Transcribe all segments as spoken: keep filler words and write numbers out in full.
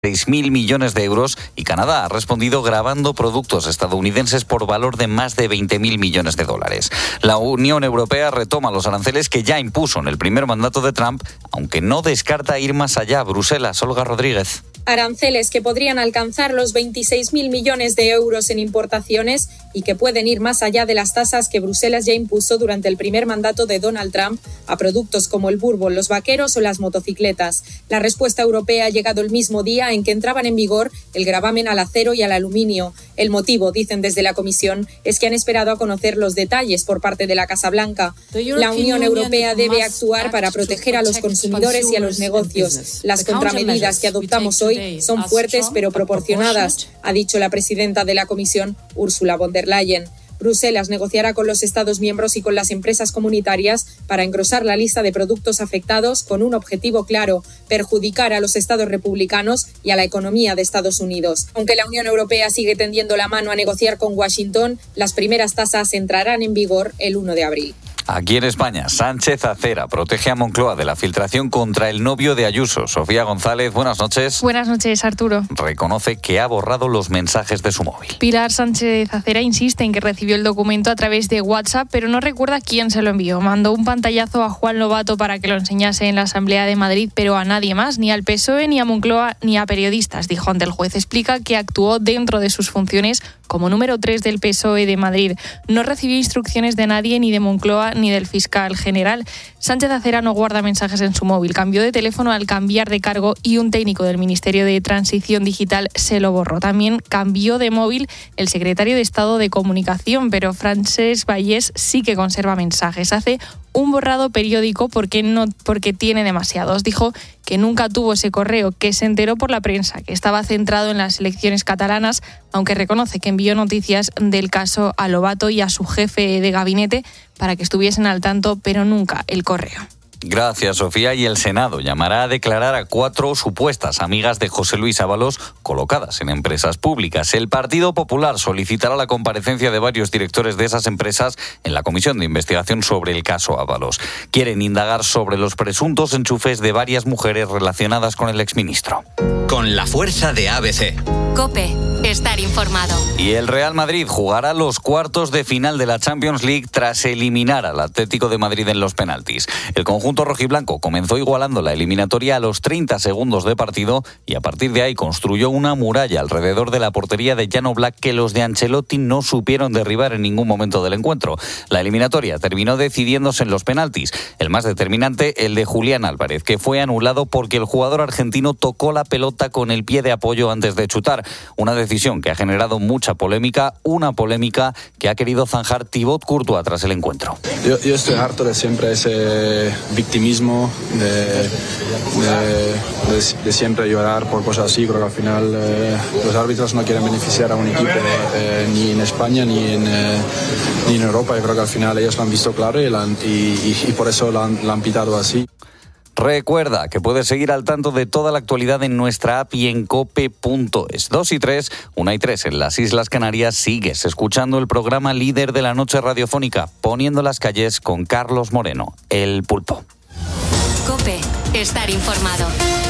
seis mil millones de euros y Canadá ha respondido grabando productos estadounidenses por valor de más de veinte mil millones de dólares. La Unión Europea retoma los aranceles que ya impuso en el primer mandato de Trump, aunque no descarta ir más allá. Bruselas, Olga Rodríguez. Aranceles que podrían alcanzar los veintiséis mil millones de euros en importaciones y que pueden ir más allá de las tasas que Bruselas ya impuso durante el primer mandato de Donald Trump a productos como el bourbon, los vaqueros o las motocicletas. La respuesta europea ha llegado el mismo día en que entraban en vigor el gravamen al acero y al aluminio. El motivo, dicen desde la Comisión, es que han esperado a conocer los detalles por parte de la Casa Blanca. La Unión Europea debe actuar para proteger a los consumidores y a los negocios. Las contramedidas que adoptamos hoy son fuertes pero proporcionadas, ha dicho la presidenta de la Comisión, Ursula von der Leyen. Bruselas negociará con los Estados miembros y con las empresas comunitarias para engrosar la lista de productos afectados con un objetivo claro: perjudicar a los estados republicanos y a la economía de Estados Unidos. Aunque la Unión Europea sigue tendiendo la mano a negociar con Washington, las primeras tasas entrarán en vigor el uno de abril. Aquí en España, Sánchez Acera protege a Moncloa de la filtración contra el novio de Ayuso. Sofía González, buenas noches. Buenas noches, Arturo. Reconoce que ha borrado los mensajes de su móvil. Pilar Sánchez Acera insiste en que recibió el documento a través de WhatsApp, pero no recuerda quién se lo envió. Mandó un pantallazo a Juan Lobato para que lo enseñase en la Asamblea de Madrid, pero a nadie más, ni al P S O E, ni a Moncloa, ni a periodistas, dijo ante el juez. Explica que actuó dentro de sus funciones como número tres del P S O E de Madrid. No recibió instrucciones de nadie, ni de Moncloa, ni del fiscal general. Sánchez Acera no guarda mensajes en su móvil. Cambió de teléfono al cambiar de cargo y un técnico del Ministerio de Transición Digital se lo borró. También cambió de móvil el secretario de Estado de Comunicación, pero Francesc Vallès sí que conserva mensajes. Hace un borrado periódico porque, no, porque tiene demasiados. Dijo que nunca tuvo ese correo, que se enteró por la prensa, que estaba centrado en las elecciones catalanas, aunque reconoce que envió noticias del caso a Lobato y a su jefe de gabinete para que estuviesen al tanto, pero nunca el correo. Gracias, Sofía. Y el Senado llamará a declarar a cuatro supuestas amigas de José Luis Ábalos colocadas en empresas públicas. El Partido Popular solicitará la comparecencia de varios directores de esas empresas en la comisión de investigación sobre el caso Ábalos. Quieren indagar sobre los presuntos enchufes de varias mujeres relacionadas con el exministro. Con la fuerza de A B C. COPE. Estar informado. Y el Real Madrid jugará los cuartos de final de la Champions League tras eliminar al Atlético de Madrid en los penaltis. El conjunto rojiblanco comenzó igualando la eliminatoria a los treinta segundos de partido y a partir de ahí construyó una muralla alrededor de la portería de Jan Oblak que los de Ancelotti no supieron derribar en ningún momento del encuentro. La eliminatoria terminó decidiéndose en los penaltis. El más determinante, el de Julián Álvarez, que fue anulado porque el jugador argentino tocó la pelota con el pie de apoyo antes de chutar. Una decisión que ha generado mucha polémica, una polémica que ha querido zanjar Thibaut Courtois tras el encuentro. Yo, yo estoy harto de siempre ese victimismo, de, de, de, de siempre llorar por cosas así. Creo que al final eh, los árbitros no quieren beneficiar a un equipo eh, ni en España ni en, eh, ni en Europa. Yo creo que al final ellos lo han visto claro y, la han, y, y, y por eso lo han, lo han pitado así. Recuerda que puedes seguir al tanto de toda la actualidad en nuestra app y en cope punto es. dos y tres, una y tres en las Islas Canarias. Sigues escuchando el programa líder de la noche radiofónica, Poniendo las calles con Carlos Moreno, El Pulpo. COPE. Estar informado.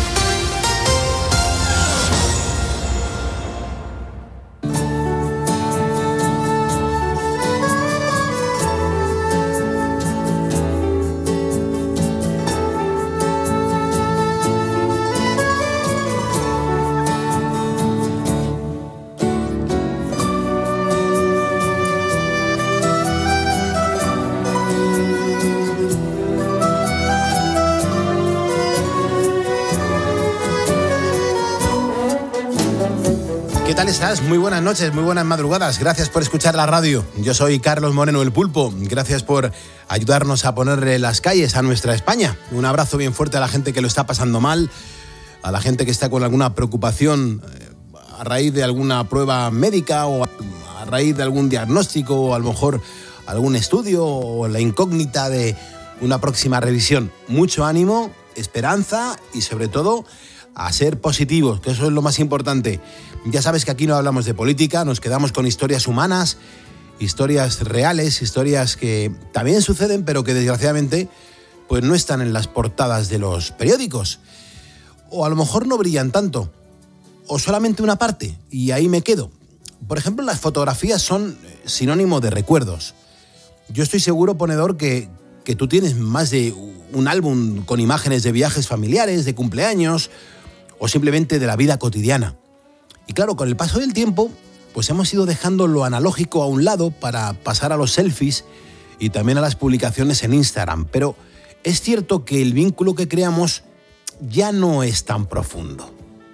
¿Qué tal estás? Muy buenas noches, muy buenas madrugadas. Gracias por escuchar la radio. Yo soy Carlos Moreno, El Pulpo. Gracias por ayudarnos a ponerle las calles a nuestra España. Un abrazo bien fuerte a la gente que lo está pasando mal, a la gente que está con alguna preocupación a raíz de alguna prueba médica o a raíz de algún diagnóstico o a lo mejor algún estudio o la incógnita de una próxima revisión. Mucho ánimo, esperanza y sobre todo a ser positivos, que eso es lo más importante. Ya sabes que aquí no hablamos de política, nos quedamos con historias humanas, historias reales, historias que también suceden, pero que desgraciadamente pues no están en las portadas de los periódicos. O a lo mejor no brillan tanto. o solamente una parte y ahí me quedo. Por ejemplo, las fotografías son sinónimo de recuerdos. Yo estoy seguro, ponedor, que, que tú tienes más de un álbum con imágenes de viajes familiares, de cumpleaños o simplemente de la vida cotidiana. Y claro, con el paso del tiempo, pues hemos ido dejando lo analógico a un lado para pasar a los selfies y también a las publicaciones en Instagram. Pero es cierto que el vínculo que creamos ya no es tan profundo.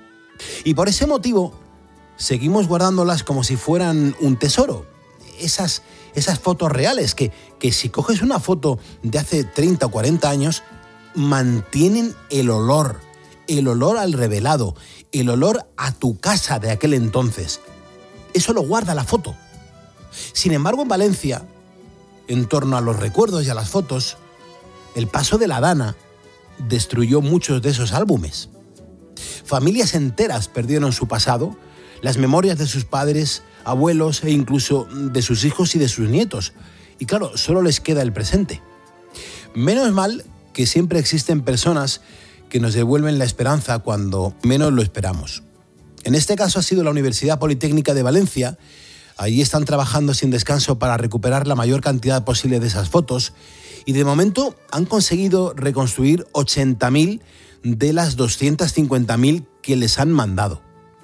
Y por ese motivo, seguimos guardándolas como si fueran un tesoro. Esas, esas fotos reales que, que si coges una foto de hace treinta o cuarenta años, mantienen el olor, el olor al revelado, el olor a tu casa de aquel entonces. Eso lo guarda la foto. Sin embargo, en Valencia, en torno a los recuerdos y a las fotos, el paso de la Dana destruyó muchos de esos álbumes. Familias enteras perdieron su pasado, las memorias de sus padres, abuelos e incluso de sus hijos y de sus nietos. Y claro, solo les queda el presente. Menos mal que siempre existen personas que nos devuelven la esperanza cuando menos lo esperamos. En este caso ha sido la Universidad Politécnica de Valencia. Allí están trabajando sin descanso para recuperar la mayor cantidad posible de esas fotos y de momento han conseguido reconstruir ochenta mil de las doscientas cincuenta mil que les han mandado.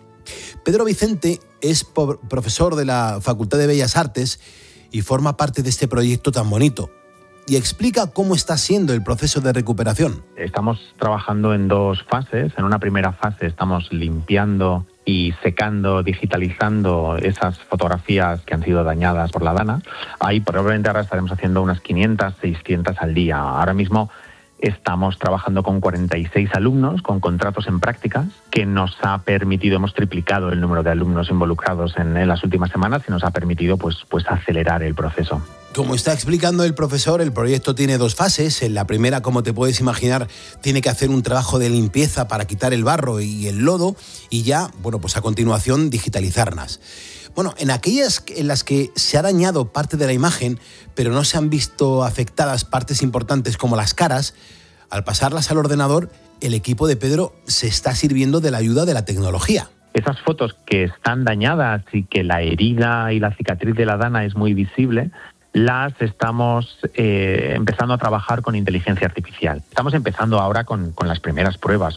Pedro Vicente es profesor de la Facultad de Bellas Artes y forma parte de este proyecto tan bonito. Y explica cómo está siendo el proceso de recuperación. Estamos trabajando en dos fases. En una primera fase estamos limpiando y secando, digitalizando esas fotografías que han sido dañadas por la Dana. Ahí probablemente ahora estaremos haciendo unas quinientas, seiscientas al día. Ahora mismo estamos trabajando con cuarenta y seis alumnos con contratos en prácticas que nos ha permitido, hemos triplicado el número de alumnos involucrados en, en las últimas semanas y nos ha permitido pues, pues acelerar el proceso. Como está explicando el profesor, el proyecto tiene dos fases. En la primera, como te puedes imaginar, tiene que hacer un trabajo de limpieza para quitar el barro y el lodo y ya, bueno, pues a continuación digitalizarlas. Bueno, en aquellas en las que se ha dañado parte de la imagen, pero no se han visto afectadas partes importantes como las caras, al pasarlas al ordenador, el equipo de Pedro se está sirviendo de la ayuda de la tecnología. Esas fotos que están dañadas y que la herida y la cicatriz de la Dana es muy visible, las estamos eh, empezando a trabajar con inteligencia artificial. Estamos empezando ahora con, con las primeras pruebas.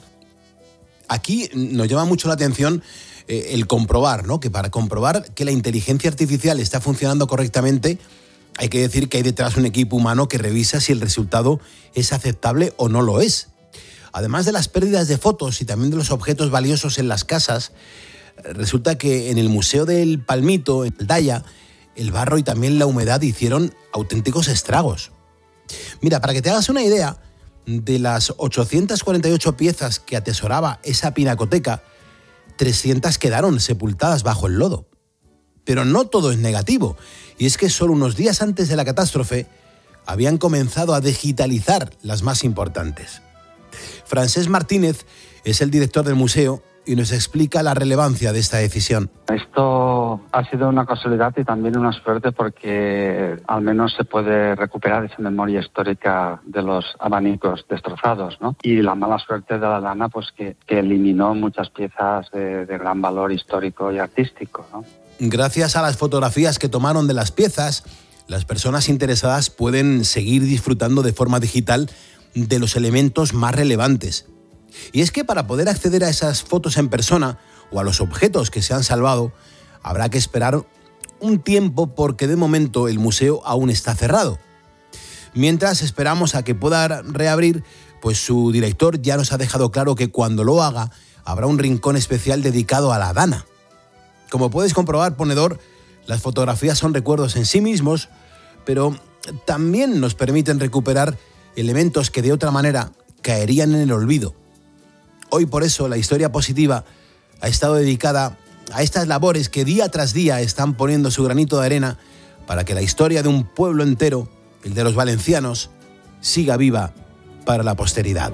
Aquí nos llama mucho la atención eh, el comprobar, ¿no? Que para comprobar que la inteligencia artificial está funcionando correctamente, hay que decir que hay detrás un equipo humano que revisa si el resultado es aceptable o no lo es. Además de las pérdidas de fotos y también de los objetos valiosos en las casas, resulta que en el Museo del Palmito, en Daya, el barro y también la humedad hicieron auténticos estragos. Mira, para que te hagas una idea, de las ochocientas cuarenta y ocho piezas que atesoraba esa pinacoteca, trescientas quedaron sepultadas bajo el lodo. Pero no todo es negativo, y es que solo unos días antes de la catástrofe habían comenzado a digitalizar las más importantes. Francesc Martínez es el director del museo y nos explica la relevancia de esta decisión. Esto ha sido una casualidad y también una suerte porque al menos se puede recuperar esa memoria histórica de los abanicos destrozados, ¿no? Y la mala suerte de la Dana, pues que, que eliminó muchas piezas de, de gran valor histórico y artístico, ¿no? Gracias a las fotografías que tomaron de las piezas, las personas interesadas pueden seguir disfrutando de forma digital de los elementos más relevantes. Y es que para poder acceder a esas fotos en persona o a los objetos que se han salvado, habrá que esperar un tiempo porque de momento el museo aún está cerrado. Mientras esperamos a que pueda reabrir, pues su director ya nos ha dejado claro que cuando lo haga habrá un rincón especial dedicado a la Dana. Como puedes comprobar, ponedor, las fotografías son recuerdos en sí mismos, pero también nos permiten recuperar elementos que de otra manera caerían en el olvido. Hoy por eso la historia positiva ha estado dedicada a estas labores que día tras día están poniendo su granito de arena para que la historia de un pueblo entero, el de los valencianos, siga viva para la posteridad.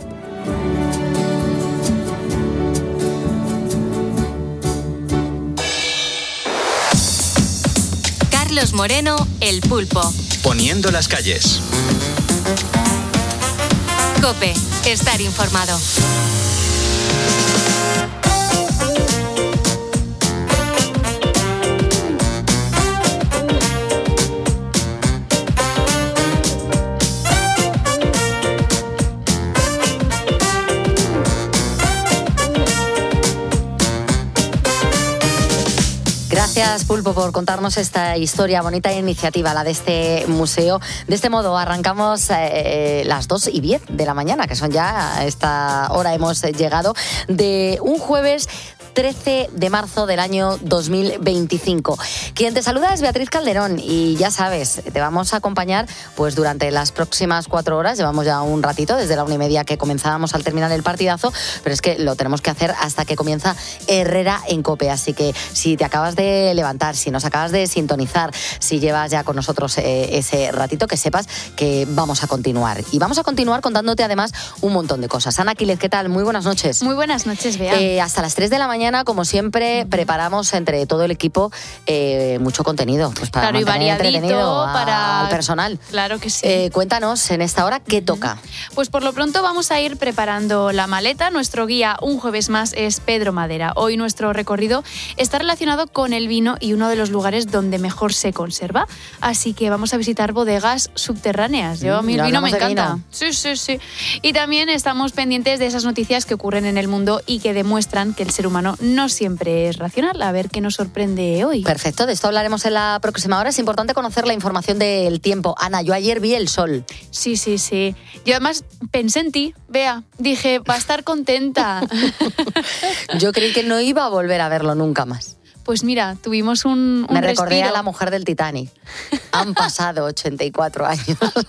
Carlos Moreno, El Pulpo. Poniendo las calles. COPE, estar informado. Gracias, Pulpo, por contarnos esta historia, bonita iniciativa, la de este museo. De este modo, arrancamos eh, las dos y diez de la mañana, que son ya a esta hora hemos llegado, de un jueves trece de marzo del año dos mil veinticinco. Quien te saluda es Beatriz Calderón y ya sabes, te vamos a acompañar pues durante las próximas cuatro horas. Llevamos ya un ratito, desde la una y media que comenzábamos al terminar el partidazo, pero es que lo tenemos que hacer hasta que comienza Herrera en COPE. Así que si te acabas de levantar, si nos acabas de sintonizar, si llevas ya con nosotros eh, ese ratito, que sepas que vamos a continuar. Y vamos a continuar contándote además un montón de cosas. Ana Quiles, ¿qué tal? Muy buenas noches. Muy buenas noches, Bea. Eh, hasta las tres de la mañana. Mañana, como siempre, preparamos entre todo el equipo eh, mucho contenido pues para claro, mantener y variadito entretenido a, para al personal. Claro que sí. Eh, cuéntanos en esta hora qué toca. Pues por lo pronto vamos a ir preparando la maleta. Nuestro guía un jueves más es Pedro Madera. Hoy nuestro recorrido está relacionado con el vino y uno de los lugares donde mejor se conserva. Así que vamos a visitar bodegas subterráneas. Yo, a mí el vino me encanta. Vino. Sí, sí, sí. Y también estamos pendientes de esas noticias que ocurren en el mundo y que demuestran que el ser humano no siempre es racional. A ver qué nos sorprende hoy. Perfecto, de esto hablaremos en la próxima hora. Es importante conocer la información del tiempo. Ana, yo ayer vi el sol. Sí, sí, sí. Yo además pensé en ti, Bea. Dije, va a estar contenta. Yo creí que no iba a volver a verlo nunca más. Pues mira, tuvimos un, un Me recordé respiro. a la mujer del Titanic. Han pasado ochenta y cuatro años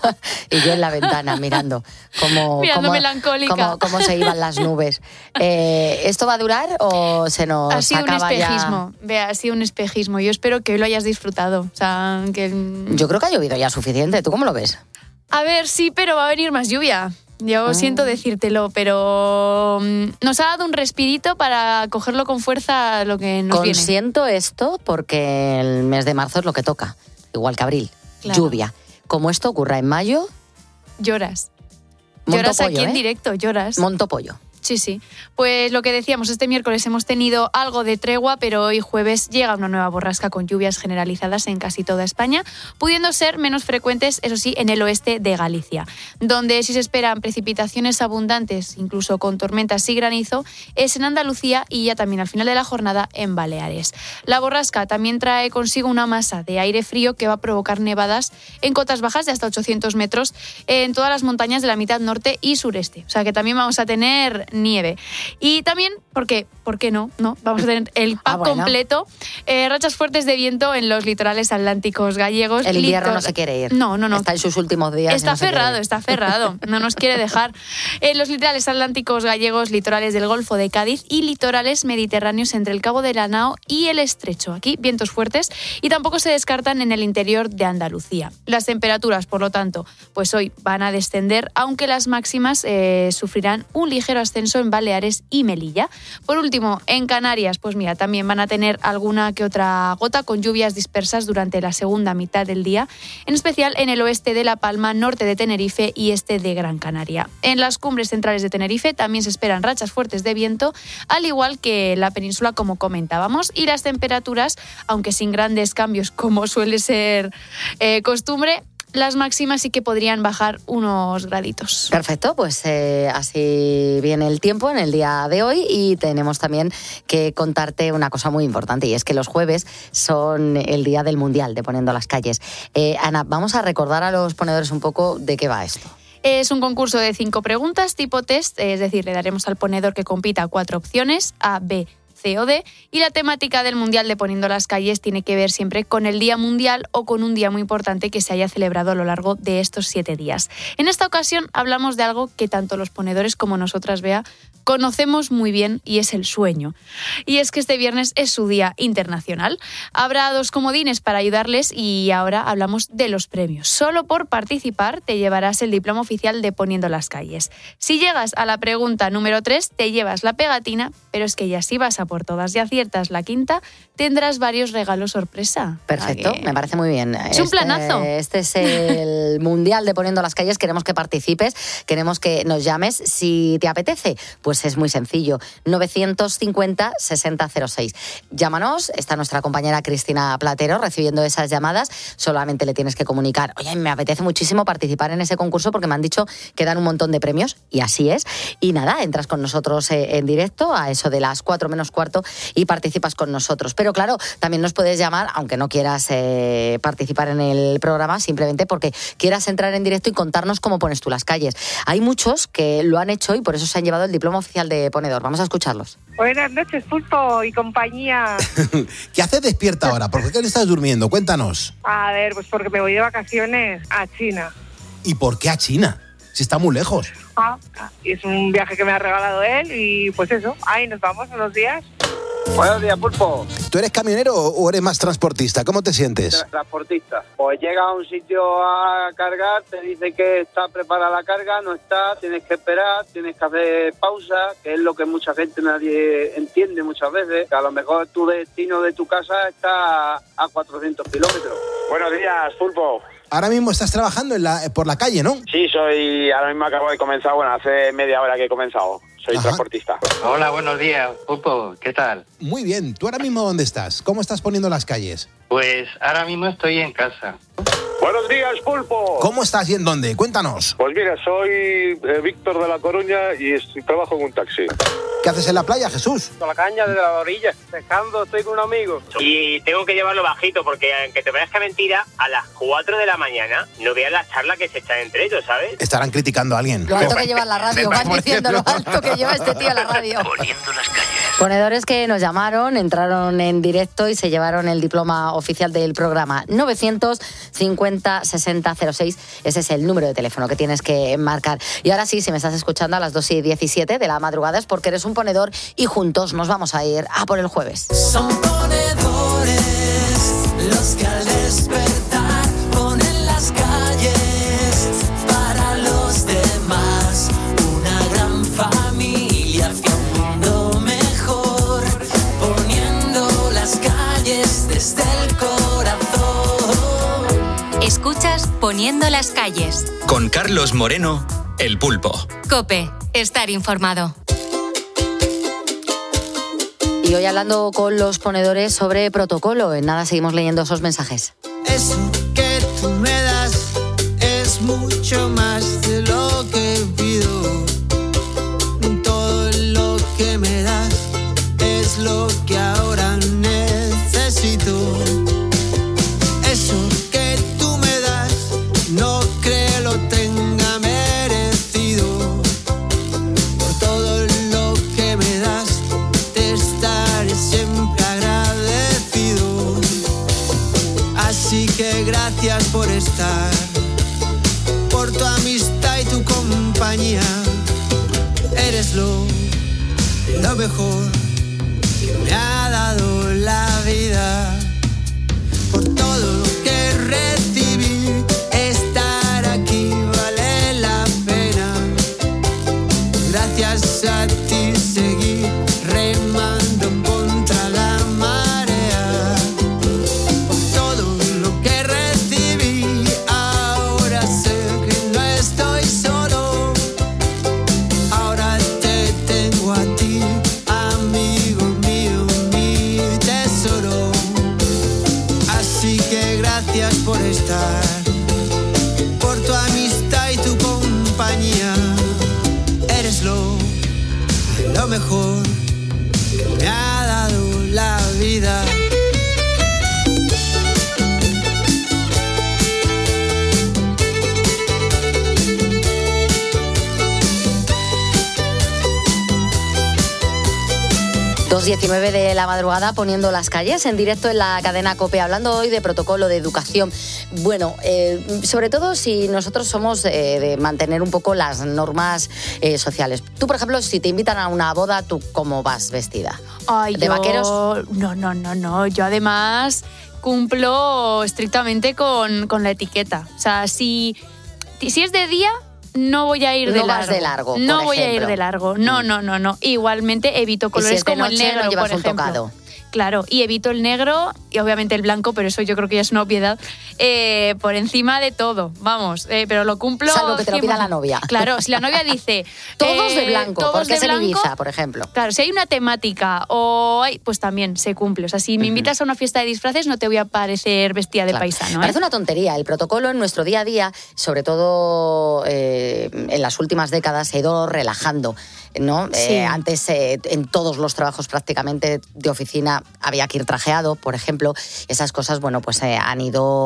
y yo en la ventana mirando cómo, mirando cómo, melancólica. Cómo, cómo se iban las nubes. Eh, ¿Esto va a durar o se nos ha sido acaba un espejismo, ya? Vea, ha sido un espejismo. Yo espero que hoy lo hayas disfrutado. O sea, que... Yo creo que ha llovido ya suficiente. ¿Tú cómo lo ves? A ver, sí, pero va a venir más lluvia. Yo mm. siento decírtelo, pero nos ha dado un respirito para cogerlo con fuerza lo que nos viene. Consiento esto porque el mes de marzo es lo que toca, igual que abril. Claro. Lluvia. Como esto ocurra en mayo... Lloras. Monto lloras pollo, aquí ¿eh? en directo, lloras. Monto pollo. Sí, sí. Pues lo que decíamos, este miércoles hemos tenido algo de tregua, pero hoy jueves llega una nueva borrasca con lluvias generalizadas en casi toda España, pudiendo ser menos frecuentes, eso sí, en el oeste de Galicia, donde sí se esperan precipitaciones abundantes, incluso con tormentas y granizo, es en Andalucía y ya también al final de la jornada en Baleares. La borrasca también trae consigo una masa de aire frío que va a provocar nevadas en cotas bajas de hasta ochocientos metros en todas las montañas de la mitad norte y sureste. O sea que también vamos a tener nieve. Y también, porque, ¿por qué no? no? Vamos a tener el pack ah, bueno. completo. Eh, rachas fuertes de viento en los litorales atlánticos gallegos. El invierno Litor... no se quiere ir. No, no, no. Está en sus últimos días. Está no cerrado, está cerrado. No nos quiere dejar. En los litorales atlánticos gallegos, litorales del Golfo de Cádiz y litorales mediterráneos entre el Cabo de la Nao y el Estrecho. Aquí, vientos fuertes y tampoco se descartan en el interior de Andalucía. Las temperaturas, por lo tanto, pues hoy van a descender, aunque las máximas eh, sufrirán un ligero ascenso en Baleares y Melilla. Por último, en Canarias, pues mira, también van a tener alguna que otra gota con lluvias dispersas durante la segunda mitad del día, en especial en el oeste de La Palma, norte de Tenerife y este de Gran Canaria. En las cumbres centrales de Tenerife también se esperan rachas fuertes de viento, al igual que la península, como comentábamos, y las temperaturas, aunque sin grandes cambios como suele ser eh, costumbre, las máximas sí que podrían bajar unos graditos. Perfecto, pues eh, así viene el tiempo en el día de hoy y tenemos también que contarte una cosa muy importante y es que los jueves son el día del Mundial de Poniendo las Calles. Eh, Ana, vamos a recordar a los ponedores un poco de qué va esto. Es un concurso de cinco preguntas tipo test, es decir, le daremos al ponedor que compita cuatro opciones, A, B, C o D, y la temática del Mundial de Poniendo las Calles tiene que ver siempre con el Día Mundial o con un día muy importante que se haya celebrado a lo largo de estos siete días. En esta ocasión hablamos de algo que tanto los ponedores como nosotras, Bea, conocemos muy bien y es el sueño. Y es que este viernes es su Día Internacional. Habrá dos comodines para ayudarles y ahora hablamos de los premios. Solo por participar te llevarás el diploma oficial de Poniendo las Calles. Si llegas a la pregunta número tres, te llevas la pegatina, pero es que ya si vas a por todas y aciertas la quinta, tendrás varios regalos sorpresa. Perfecto, Aquí. Me parece muy bien. Es un planazo. Este, este es el Mundial de Poniendo las Calles. Queremos que participes, queremos que nos llames si te apetece. Pues es muy sencillo, novecientos cincuenta, sesenta cero seis. Llámanos, está nuestra compañera Cristina Platero recibiendo esas llamadas. Solamente le tienes que comunicar, oye, me apetece muchísimo participar en ese concurso porque me han dicho que dan un montón de premios, y así es. Y nada, entras con nosotros eh, en directo a eso de las cuatro menos cuarto cuarto y participas con nosotros. Pero claro, también nos puedes llamar, aunque no quieras eh, participar en el programa, simplemente porque quieras entrar en directo y contarnos cómo pones tú las calles. Hay muchos que lo han hecho y por eso se han llevado el diploma oficial de ponedor. Vamos a escucharlos. Buenas noches, Pulpo y compañía. ¿Qué haces despierta ahora? ¿Por qué no estás durmiendo? Cuéntanos. A ver, pues porque me voy de vacaciones a China. ¿Y por qué a China? Si está muy lejos. Ah, es un viaje que me ha regalado él y pues eso, ahí nos vamos unos días. Buenos días, Pulpo. ¿Tú eres camionero o eres más transportista? ¿Cómo te sientes? Transportista. Pues llega a un sitio a cargar, te dice que está preparada la carga, no está, tienes que esperar, tienes que hacer pausa, que es lo que mucha gente nadie entiende muchas veces. Que a lo mejor tu destino de tu casa está a cuatrocientos kilómetros. Buenos días, Pulpo. Ahora mismo estás trabajando en la, por la calle, ¿no? Sí, soy, ahora mismo acabo de comenzar, bueno, hace media hora que he comenzado. Soy Ajá. transportista. Hola, buenos días, Pulpo, ¿qué tal? Muy bien. ¿Tú ahora mismo dónde estás? ¿Cómo estás poniendo las calles? Pues ahora mismo estoy en casa. Buenos días, Pulpo. ¿Cómo estás y en dónde? Cuéntanos. Pues mira, soy eh, Víctor de La Coruña y estoy, trabajo en un taxi. ¿Qué haces en la playa, Jesús? Con la caña desde la orilla, pescando, estoy con un amigo. Y tengo que llevarlo bajito porque, aunque te parezca mentira, a las cuatro de la mañana no veas la charla que se echan entre ellos, ¿sabes? Estarán criticando a alguien. Lo alto que lleva la radio, van diciendo lo alto que lleva este tío a la radio. Poniendo las calles. Ponedores que nos llamaron, entraron en directo y se llevaron el diploma oficial del programa. Novecientos cincuenta sesenta cero seis, ese es el número de teléfono que tienes que marcar. Y ahora sí, si me estás escuchando a las dos y diecisiete de la madrugada es porque eres un ponedor y juntos nos vamos a ir a por el jueves. Son ponedores los que al despertar ponen las calles para los demás. Una gran familia hacia un mundo mejor, poniendo las calles desde el corazón. Escuchas Poniendo las calles. Con Carlos Moreno, El Pulpo. COPE, estar informado. Y hoy hablando con los ponedores sobre protocolo. En nada seguimos leyendo esos mensajes. Eso que tú me das es mucho más de lo que pido. Todo lo que me das es lo que ahora necesito. Eso que tú me das no creo lo tenga merecido. Por todo lo que me das te estaré siempre agradecido. Así que gracias por estar, por tu amistad y tu compañía. Eres lo, lo mejor que me ha dado la vida. Por todo lo que recibí, estar aquí vale la pena. Gracias a ti seguí remando contra la marea. Por todo lo que recibí, ahora sé que no estoy solo. Ahora te tengo a ti, amigo mío, mi tesoro. Así que gracias por estar, por tu amistad y tu compañía. Eres lo, lo mejor que me ha dado la vida. dos diecinueve de la madrugada poniendo las calles en directo en la cadena COPE, hablando hoy de protocolo de educación. Bueno, eh, sobre todo si nosotros somos eh, de mantener un poco las normas eh, sociales. Tú, por ejemplo, si te invitan a una boda, ¿tú cómo vas vestida? Ay, ¿De yo... vaqueros? No, no, no, no. Yo además cumplo estrictamente con, con la etiqueta. O sea, si, si es de día, no voy a ir No de vas largo. de largo, No por voy a ir ejemplo. de largo. No, no, no, no. Igualmente evito ¿Y si colores es de como el noche, negro, no llevas por un ejemplo. tocado? Claro, y evito el negro y obviamente el blanco, pero eso yo creo que ya es una obviedad, eh, por encima de todo, vamos, eh, pero lo cumplo... Salvo que te lo pida la novia. Claro, si la novia dice... Todos eh, de blanco, todos porque de es en blanco, Ibiza, por ejemplo. Claro, si hay una temática o hay, pues también se cumple. O sea, si me invitas a una fiesta de disfraces no te voy a parecer vestida de Claro. paisano. ¿eh? Parece una tontería. El protocolo en nuestro día a día, sobre todo eh, en las últimas décadas, se ha ido relajando, ¿no? Sí. Eh, antes, eh, en todos los trabajos prácticamente de oficina, había que ir trajeado, por ejemplo. Esas cosas, bueno, pues eh, han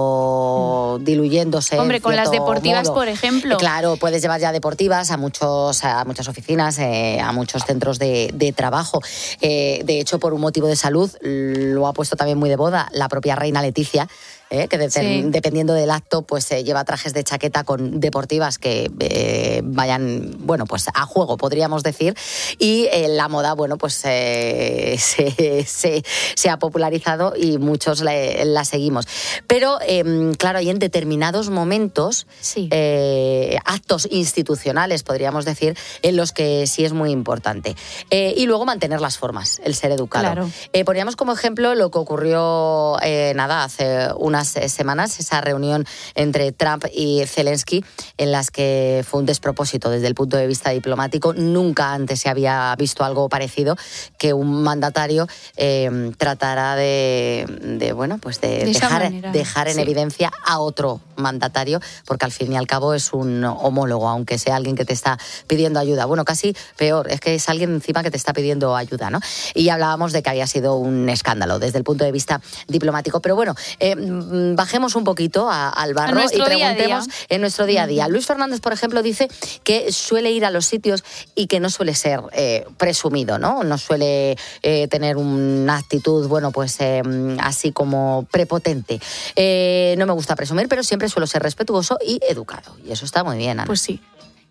ido diluyéndose. Hombre, en con las cierto deportivas, modo. por ejemplo. Eh, claro, puedes llevar ya deportivas a muchos a muchas oficinas, eh, a muchos centros de, de trabajo. Eh, de hecho, por un motivo de salud, lo ha puesto también muy de moda la propia reina Leticia, eh, que de, Sí. dependiendo del acto, pues eh, lleva trajes de chaqueta con deportivas que eh, vayan, bueno, pues a juego, podríamos decir. Y eh, la moda, bueno, pues eh, se, se, se ha popularizado y muchos la, la seguimos. Pero, eh, claro, hay en determinados momentos Sí. eh, actos institucionales, podríamos decir, en los que sí es muy importante. Eh, y luego mantener las formas, el ser educado. Claro. Eh, poníamos como ejemplo lo que ocurrió, eh, nada, hace unas eh, semanas, esa reunión entre Trump y Zelensky, en las que fue un despropósito desde el punto de vista diplomático. Nunca antes se había visto algo parecido, que un mandatario eh, tratara de, de, bueno, pues de, De esa dejar, manera, dejar en sí. evidencia a otro mandatario, porque al fin y al cabo es un homólogo, aunque sea alguien que te está pidiendo ayuda. Bueno, casi peor, es que es alguien encima que te está pidiendo ayuda, ¿no? Y hablábamos de que había sido un escándalo desde el punto de vista diplomático. Pero bueno, eh, bajemos un poquito a, al barro y nuestro día a preguntemos día. en nuestro día a día. Luis Fernández, por ejemplo, dice que suele ir a los sitios y que no suele ser eh, presumido, ¿no? No suele eh, tener una actitud, bueno, pues eh, así como prepotente. Eh, no me gusta presumir, pero siempre suelo ser respetuoso y educado. Y eso está muy bien, Ana. Pues sí.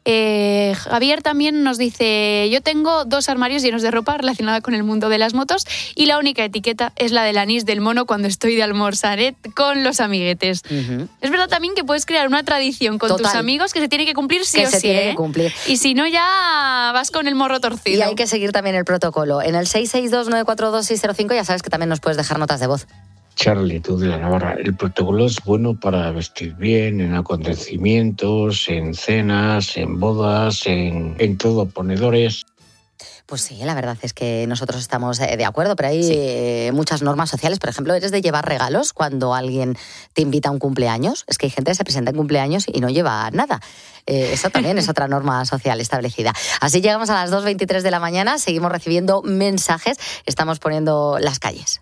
Eh, Javier también nos dice, yo tengo dos armarios llenos de ropa relacionada con el mundo de las motos y la única etiqueta es la del anís del mono cuando estoy de almorzaret con los amiguetes. Uh-huh. Es verdad también que puedes crear una tradición con Total. tus amigos que se tiene que cumplir sí Que o se sí, tiene ¿eh? que cumplir. Y si no ya vas con el morro torcido. Y hay que seguir también el protocolo. En el seis seis dos nueve cuatro dos seis cero cinco ya sabes que también nos puedes dejar notas de voz. Charlie, tú de la Navarra, el protocolo es bueno para vestir bien en acontecimientos, en cenas, en bodas, en, en todo, ponedores. Pues sí, la verdad es que nosotros estamos de acuerdo, pero hay sí. eh, muchas normas sociales. Por ejemplo, ¿eres de llevar regalos cuando alguien te invita a un cumpleaños? Es que hay gente que se presenta en cumpleaños y no lleva nada. Eh, eso también es otra norma social establecida. Así llegamos a las dos veintitrés de la mañana, seguimos recibiendo mensajes, estamos poniendo las calles.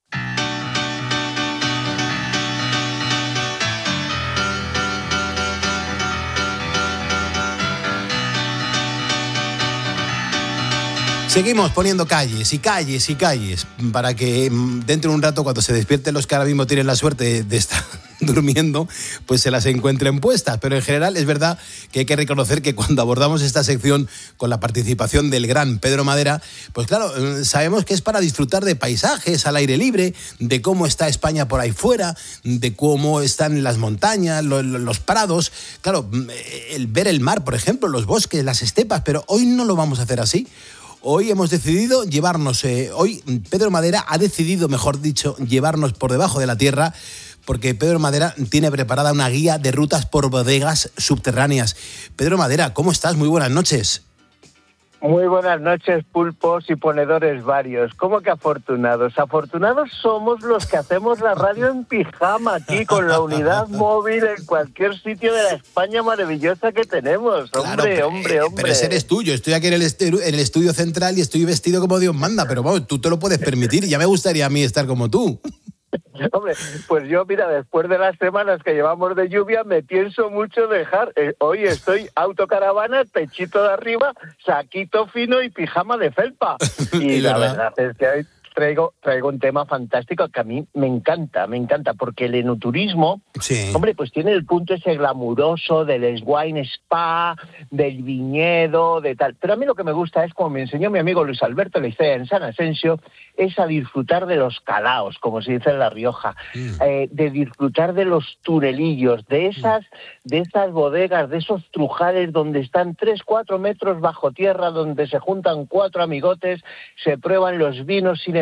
Seguimos poniendo calles y calles y calles para que dentro de un rato, cuando se despierten los que ahora mismo tienen la suerte de estar durmiendo, pues se las encuentren puestas. Pero en general es verdad que hay que reconocer que cuando abordamos esta sección con la participación del gran Pedro Madera, pues claro, sabemos que es para disfrutar de paisajes al aire libre, de cómo está España por ahí fuera, de cómo están las montañas, los, los prados. Claro, el ver el mar, por ejemplo, los bosques, las estepas, pero hoy no lo vamos a hacer así. Hoy hemos decidido llevarnos, eh, hoy Pedro Madera ha decidido, mejor dicho, llevarnos por debajo de la tierra, porque Pedro Madera tiene preparada una guía de rutas por bodegas subterráneas. Pedro Madera, ¿cómo estás? Muy buenas noches. Muy buenas noches, pulpos y ponedores varios. ¿Cómo que afortunados? Afortunados somos los que hacemos la radio en pijama aquí, con la unidad móvil en cualquier sitio de la España maravillosa que tenemos. Hombre, claro, pero, hombre, hombre. Pero ese eres tú. Yo estoy aquí en el, estu- en el estudio central y estoy vestido como Dios manda, pero vamos, tú te lo puedes permitir. Ya me gustaría a mí estar como tú. Hombre, pues yo, mira, después de las semanas que llevamos de lluvia, me pienso mucho dejar. Eh, hoy estoy autocaravana, pechito de arriba, saquito fino y pijama de felpa. Y la verdad es que hoy traigo, traigo un tema fantástico que a mí me encanta, me encanta, porque el enoturismo, sí. hombre, pues tiene el punto ese glamuroso del wine spa, del viñedo, de tal. Pero a mí lo que me gusta es, como me enseñó mi amigo Luis Alberto Leicea en San Asensio, es a disfrutar de los calaos, como se dice en La Rioja, mm. eh, de disfrutar de los tunelillos, de esas, de esas bodegas, de esos trujales donde están tres, cuatro metros bajo tierra, donde se juntan cuatro amigotes, se prueban los vinos sin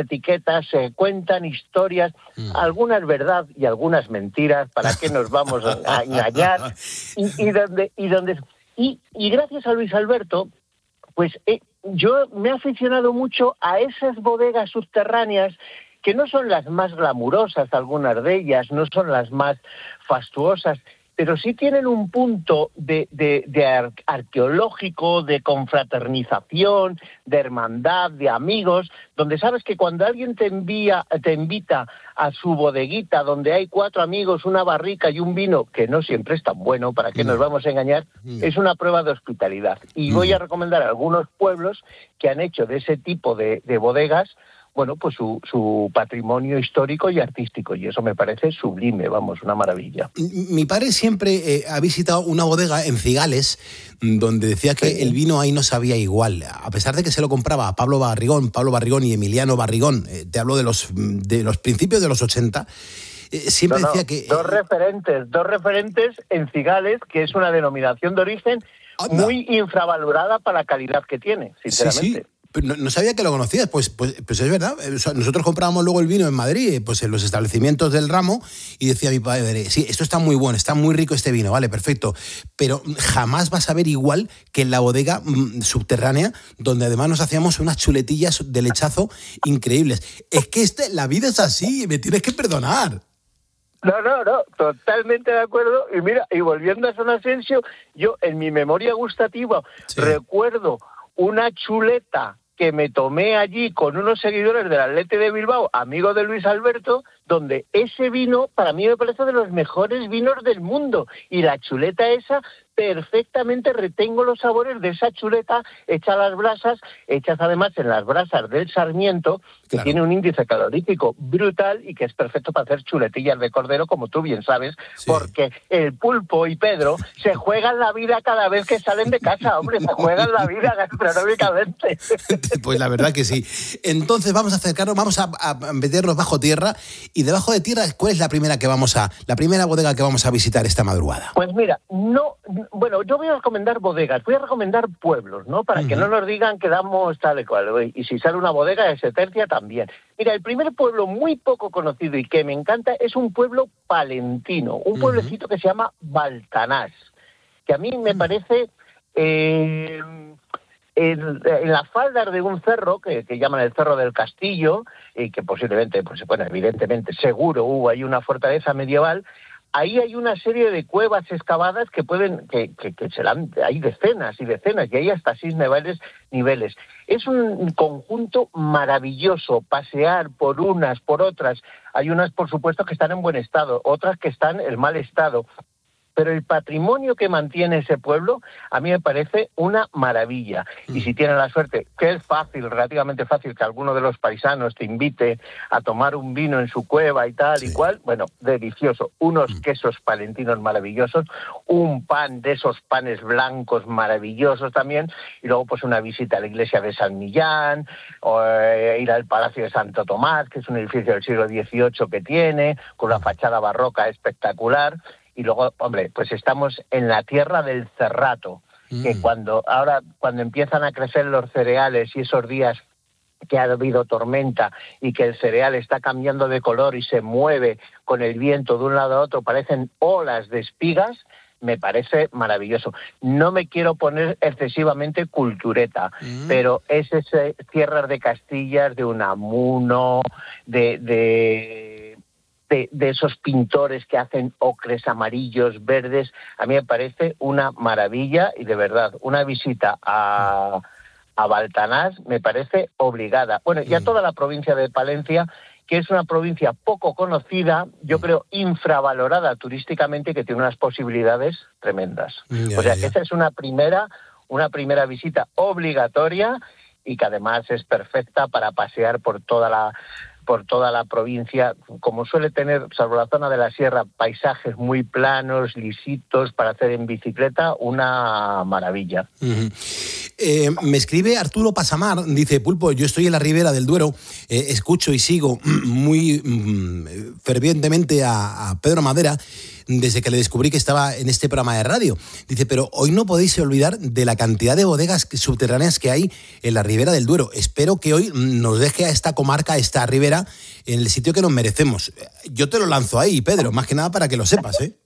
etiquetas, se cuentan historias, mm. algunas verdad y algunas mentiras, ¿para qué nos vamos a engañar? Y, y, donde, y, donde, y, y gracias a Luis Alberto, pues eh, yo me he aficionado mucho a esas bodegas subterráneas que no son las más glamurosas, algunas de ellas, no son las más fastuosas, pero sí tienen un punto de, de, de ar- arqueológico, de confraternización, de hermandad, de amigos, donde sabes que cuando alguien te envía, te invita a su bodeguita, donde hay cuatro amigos, una barrica y un vino, que no siempre es tan bueno, ¿para qué nos vamos a engañar? Es una prueba de hospitalidad. Y voy a recomendar a algunos pueblos que han hecho de ese tipo de, de bodegas, bueno, pues su, su patrimonio histórico y artístico, y eso me parece sublime, vamos, una maravilla. Mi padre siempre eh, ha visitado una bodega en Cigales, donde decía que sí. el vino ahí no sabía igual, a pesar de que se lo compraba a Pablo Barrigón, Pablo Barrigón y Emiliano Barrigón, eh, te hablo de los, de los principios de los ochenta, eh, siempre no, no, decía que... Dos referentes, dos referentes en Cigales, que es una denominación de origen anda. muy infravalorada para la calidad que tiene, sinceramente. Sí, sí. No, no sabía que lo conocías, pues, pues, pues es verdad. Nosotros comprábamos luego el vino en Madrid, pues en los establecimientos del ramo, y decía mi padre, sí, esto está muy bueno, está muy rico este vino, vale, perfecto, pero jamás vas a ver igual que en la bodega mmm, subterránea, donde además nos hacíamos unas chuletillas de lechazo increíbles. Es que este, la vida es así, me tienes que perdonar. No, no, no, totalmente de acuerdo. Y mira, y volviendo a San Asensio, yo en mi memoria gustativa sí. recuerdo una chuleta que me tomé allí con unos seguidores del Athletic de Bilbao, amigo de Luis Alberto, donde ese vino para mí me parece de los mejores vinos del mundo. Y la chuleta esa, perfectamente retengo los sabores de esa chuleta hecha a las brasas, hechas además en las brasas del Sarmiento, que claro. tiene un índice calorífico brutal y que es perfecto para hacer chuletillas de cordero, como tú bien sabes, sí. porque el Pulpo y Pedro se juegan la vida cada vez que salen de casa, hombre, se juegan la vida gastronómicamente. Pues la verdad que sí. Entonces vamos a acercarnos, vamos a, a meternos bajo tierra, y debajo de tierra, ¿cuál es la primera que vamos a, la primera bodega que vamos a visitar esta madrugada? Pues mira, no, bueno, yo voy a recomendar bodegas, voy a recomendar pueblos, ¿no? Para uh-huh. que no nos digan que damos tal y cual, y si sale una bodega de Setercia también. Mira, el primer pueblo muy poco conocido y que me encanta es un pueblo palentino, un uh-huh. pueblecito que se llama Baltanás, que a mí me uh-huh. parece... Eh, En, en las faldas de un cerro que, que llaman el Cerro del Castillo, y que posiblemente, pues bueno, evidentemente, seguro hubo ahí una fortaleza medieval. Ahí hay una serie de cuevas excavadas que pueden, que, que, que serán, hay decenas y decenas, y hay hasta seis niveles, niveles. Es un conjunto maravilloso, pasear por unas, por otras. Hay unas, por supuesto, que están en buen estado, otras que están en mal estado. Pero el patrimonio que mantiene ese pueblo a mí me parece una maravilla. Mm. Y si tienen la suerte, que es fácil, relativamente fácil, que alguno de los paisanos te invite a tomar un vino en su cueva y tal sí. y cual, bueno, delicioso. Unos mm. quesos palentinos maravillosos, un pan de esos panes blancos maravillosos también, y luego pues una visita a la iglesia de San Millán, o eh, ir al Palacio de Santo Tomás, que es un edificio del siglo dieciocho que tiene, con una fachada barroca espectacular. Y luego, hombre, pues estamos en la tierra del Cerrato, mm. que cuando ahora cuando empiezan a crecer los cereales y esos días que ha habido tormenta y que el cereal está cambiando de color y se mueve con el viento de un lado a otro, parecen olas de espigas, me parece maravilloso. No me quiero poner excesivamente cultureta, mm. pero es ese tierras de Castillas, de Unamuno, de... de De, de esos pintores que hacen ocres amarillos, verdes, a mí me parece una maravilla y de verdad, una visita a, a Baltanás me parece obligada. Bueno, y a toda la provincia de Palencia, que es una provincia poco conocida, yo creo infravalorada turísticamente, que tiene unas posibilidades tremendas. Ya, o sea, ya. que esa es una primera, una primera visita obligatoria y que además es perfecta para pasear por toda la... por toda la provincia, como suele tener, salvo la zona de la sierra, paisajes muy planos, lisitos, para hacer en bicicleta, una maravilla. Uh-huh. Eh, me escribe Arturo Pasamar, dice, Pulpo, yo estoy en la Ribera del Duero, eh, escucho y sigo muy mm, fervientemente a, a Pedro Madera desde que le descubrí que estaba en este programa de radio. Dice, pero hoy no podéis olvidar de la cantidad de bodegas subterráneas que hay en la Ribera del Duero. Espero que hoy nos deje a esta comarca, a esta ribera, en el sitio que nos merecemos. Yo te lo lanzo ahí, Pedro, más que nada para que lo sepas, ¿eh?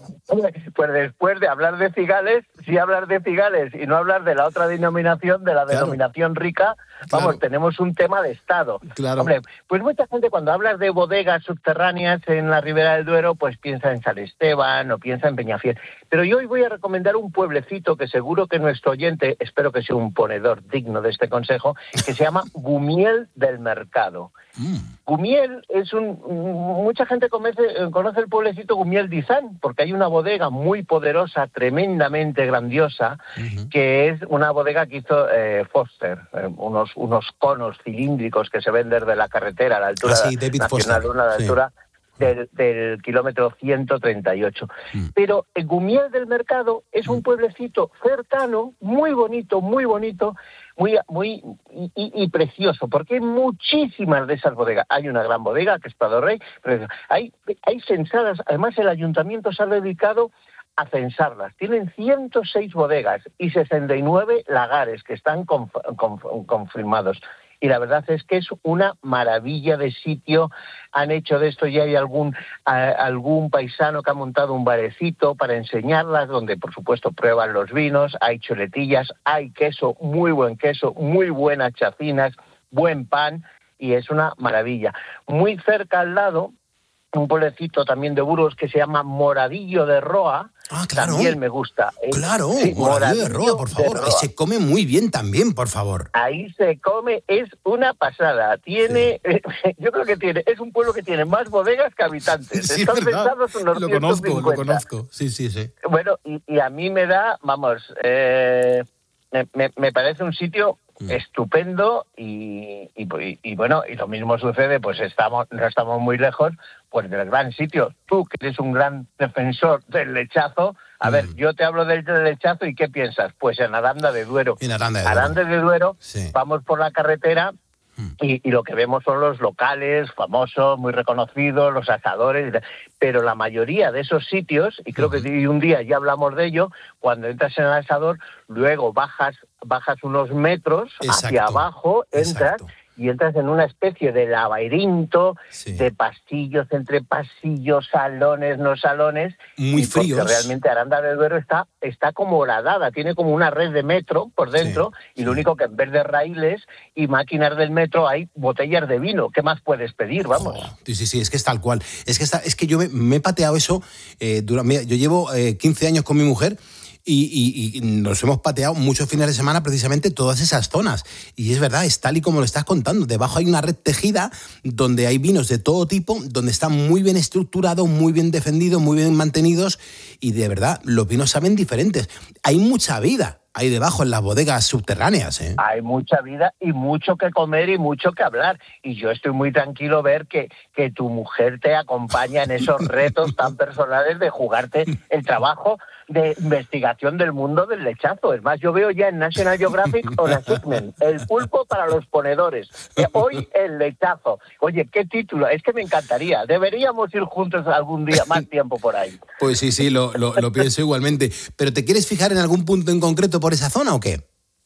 Pues después de hablar de cigales, sí hablar de cigales y no hablar de la otra denominación, de la claro. denominación rica, vamos, claro. tenemos un tema de Estado. Claro. Hombre, pues mucha gente cuando hablas de bodegas subterráneas en la Ribera del Duero, pues piensa en San Esteban o piensa en Peñafiel. Pero yo hoy voy a recomendar un pueblecito que seguro que nuestro oyente, espero que sea un ponedor digno de este consejo, que se llama Gumiel del Mercado. Mm. Gumiel es un... Mucha gente conoce, conoce el pueblecito Gumiel de Izán, porque hay una bodega muy poderosa, tremendamente grandiosa, uh-huh. que es una bodega que hizo eh, Foster, eh, unos, unos conos cilíndricos que se ven desde la carretera a la altura ah, sí, David nacional, Foster. a la sí. altura del, del kilómetro ciento treinta y ocho. Mm. Pero el Gumiel del Mercado es un pueblecito cercano, muy bonito, muy bonito, muy muy y, y, y precioso, porque hay muchísimas de esas bodegas. Hay una gran bodega que es Prado Rey, pero hay, hay censadas, además el ayuntamiento se ha dedicado a censarlas. Tienen ciento seis bodegas y sesenta y nueve lagares que están conf, conf, confirmados. Y la verdad es que es una maravilla de sitio. Han hecho de esto, ya hay algún a, algún paisano que ha montado un barecito para enseñarlas, donde por supuesto prueban los vinos, hay chuletillas, hay queso, muy buen queso, muy buenas chacinas, buen pan, y es una maravilla. Muy cerca al lado, un pueblecito también de Burgos que se llama Moradillo de Roa. Ah, claro. También me gusta. Claro, sí, Moradillo, Moradillo de Roa, por favor. Roa. Se come muy bien también, por favor. Ahí se come, es una pasada. Tiene, sí. yo creo que tiene, es un pueblo que tiene más bodegas que habitantes. Sí, Están ¿verdad? pensados unos lo ciento cincuenta. conozco, lo conozco. Sí, sí, sí. Bueno, y, y a mí me da, vamos, eh, me, me, me parece un sitio mm. estupendo y, y, y, y bueno, y lo mismo sucede, pues estamos, no estamos muy lejos, pues del gran sitio. Tú, que eres un gran defensor del lechazo, a mm. ver, yo te hablo del lechazo y ¿qué piensas? Pues en Aranda de Duero. En Aranda de Duero. Aranda de Duero, sí. Vamos por la carretera mm. y, y lo que vemos son los locales famosos, muy reconocidos, los asadores, pero la mayoría de esos sitios, y creo mm. que un día ya hablamos de ello, cuando entras en el asador, luego bajas, bajas unos metros exacto, hacia abajo, entras... Exacto. Y entras en una especie de laberinto, sí. de pasillos entre pasillos, salones, no salones. Muy fríos. Porque realmente Aranda de Duero está, está como horadada, tiene como una red de metro por dentro, sí, y sí. lo único que en vez de raíles y máquinas del metro hay botellas de vino. ¿Qué más puedes pedir? Vamos. Oh, sí, sí, sí, es que es tal cual. Es que, está, es que yo me, me he pateado eso, eh, durante, yo llevo eh, quince años con mi mujer. Y, y, y nos hemos pateado muchos fines de semana precisamente todas esas zonas. Y es verdad, es tal y como lo estás contando. Debajo hay una red tejida donde hay vinos de todo tipo, donde están muy bien estructurados, muy bien defendidos, muy bien mantenidos. Y de verdad, los vinos saben diferentes. Hay mucha vida ahí debajo en las bodegas subterráneas, ¿eh? Hay mucha vida y mucho que comer y mucho que hablar. Y yo estoy muy tranquilo ver que, que tu mujer te acompaña en esos retos tan personales de jugarte el trabajo de investigación del mundo del lechazo. Es más, yo veo ya en National Geographic o la Sigmen, el pulpo para los ponedores. Hoy el lechazo. Oye, qué título, es que me encantaría. Deberíamos ir juntos algún día, más tiempo por ahí. Pues sí, sí, lo, lo, lo pienso igualmente. ¿Pero te quieres fijar en algún punto en concreto por esa zona o qué?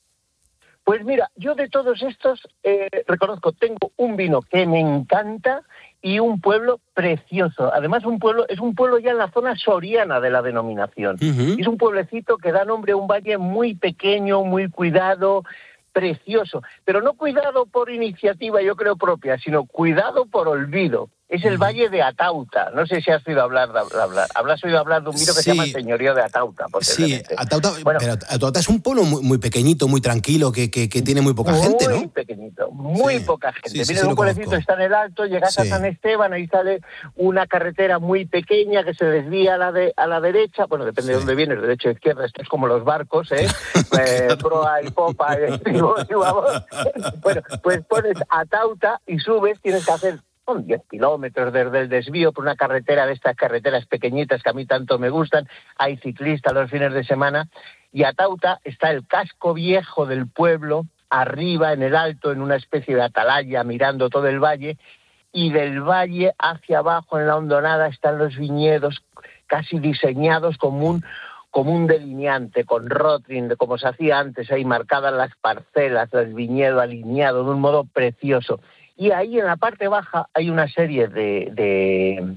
Pues mira, yo de todos estos, eh, reconozco, tengo un vino que me encanta y un pueblo precioso. Además, un pueblo es un pueblo ya en la zona soriana de la denominación. Uh-huh. Es un pueblecito que da nombre a un valle muy pequeño, muy cuidado, precioso. Pero no cuidado por iniciativa, yo creo, propia, sino cuidado por olvido. Es el uh-huh. Valle de Atauta. No sé si has oído hablar de hablar. Habrás oído hablar de un vino que sí. se llama el Señorío de Atauta. Sí, Atauta, bueno, pero Atauta es un pueblo muy, muy pequeñito, muy tranquilo, que, que, que tiene muy poca muy gente, ¿no? Muy pequeñito, muy sí. poca gente. Sí, sí, Viene sí, de un pueblecito, conozco. Está en el alto, llegas sí. a San Esteban, ahí sale una carretera muy pequeña que se desvía a la de, a la derecha. Bueno, depende sí. de dónde vienes, derecha o izquierda. Esto es como los barcos, ¿eh? eh proa y popa. Y, y vamos. Bueno, pues pones Atauta y subes, tienes que hacer son diez kilómetros desde el desvío por una carretera de estas carreteras pequeñitas que a mí tanto me gustan, hay ciclistas los fines de semana, y a Tauta está el casco viejo del pueblo, arriba en el alto, en una especie de atalaya, mirando todo el valle, y del valle hacia abajo en la hondonada están los viñedos casi diseñados como un, como un delineante, con rotring, como se hacía antes, ahí marcadas las parcelas, el viñedo alineado de un modo precioso. Y ahí en la parte baja hay una serie de, de,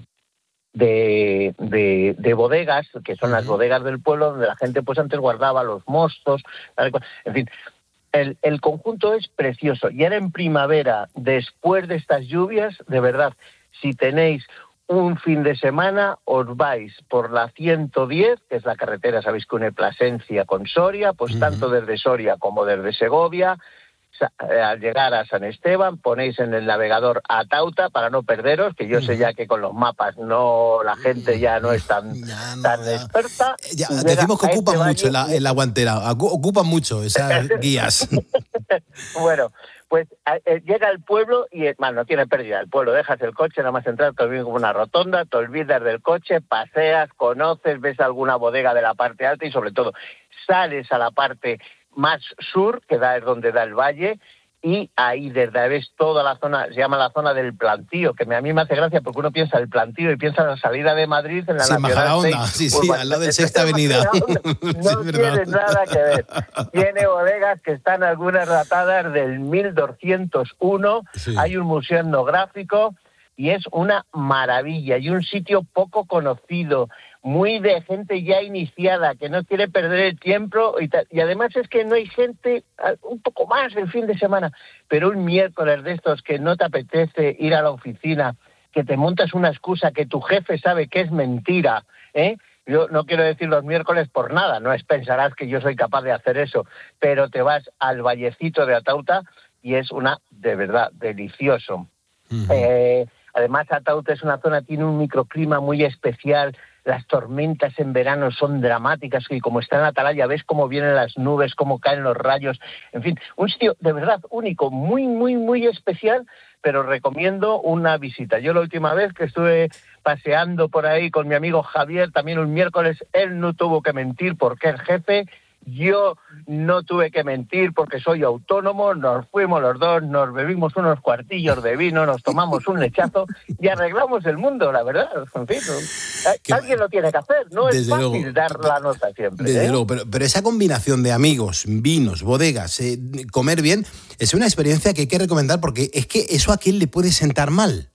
de, de, de bodegas, que son las bodegas del pueblo, donde la gente pues antes guardaba los mostos, en fin. El, el conjunto es precioso. Y ahora en primavera, después de estas lluvias, de verdad, si tenéis un fin de semana, os vais por la ciento diez, que es la carretera, sabéis que une Plasencia con Soria, pues uh-huh. tanto desde Soria como desde Segovia. Al llegar a San Esteban ponéis en el navegador a Tauta para no perderos, que yo sé ya que con los mapas no la gente ya no es tan, no, tan ya. experta. Ya, decimos que ocupan este mucho en la, en la guantera, ocupan mucho esas guías. Bueno, pues eh, llega al pueblo y eh, man, no tiene pérdida el pueblo, dejas el coche, nada más entrar, te olvidas como una rotonda, te olvidas del coche, paseas, conoces, ves alguna bodega de la parte alta y sobre todo sales a la parte más sur, que da es donde da el valle, y ahí desde ahí ves toda la zona, se llama la zona del Plantío, que a mí me hace gracia porque uno piensa el Plantío y piensa en la salida de Madrid en la sí, Nacional seis. Sí, sí, al lado de Sexta Avenida. No sí, tiene nada que ver. Tiene bodegas que están algunas datadas del mil doscientos uno, sí. Hay un museo etnográfico y es una maravilla y un sitio poco conocido, muy de gente ya iniciada, que no quiere perder el tiempo y, tal. Y además es que no hay gente, un poco más el fin de semana, pero un miércoles de estos que no te apetece ir a la oficina, que te montas una excusa que tu jefe sabe que es mentira, ¿eh? Yo no quiero decir los miércoles por nada, no es pensarás que yo soy capaz de hacer eso, pero te vas al vallecito de Atauta y es una, de verdad, delicioso. Uh-huh. Eh, además, Atauta es una zona, tiene un microclima muy especial. Las tormentas en verano son dramáticas y como está en Atalaya ves cómo vienen las nubes, cómo caen los rayos. En fin, un sitio de verdad único, muy, muy, muy especial, pero recomiendo una visita. Yo la última vez que estuve paseando por ahí con mi amigo Javier, también un miércoles, él no tuvo que mentir porque es jefe. Yo no tuve que mentir porque soy autónomo, nos fuimos los dos, nos bebimos unos cuartillos de vino, nos tomamos un lechazo y arreglamos el mundo, la verdad. En fin, ¿no? Alguien lo tiene que hacer, no es fácil luego dar la nota siempre. Desde ¿eh? luego, pero, pero esa combinación de amigos, vinos, bodegas, eh, comer bien, es una experiencia que hay que recomendar porque es que eso a quién le puede sentar mal.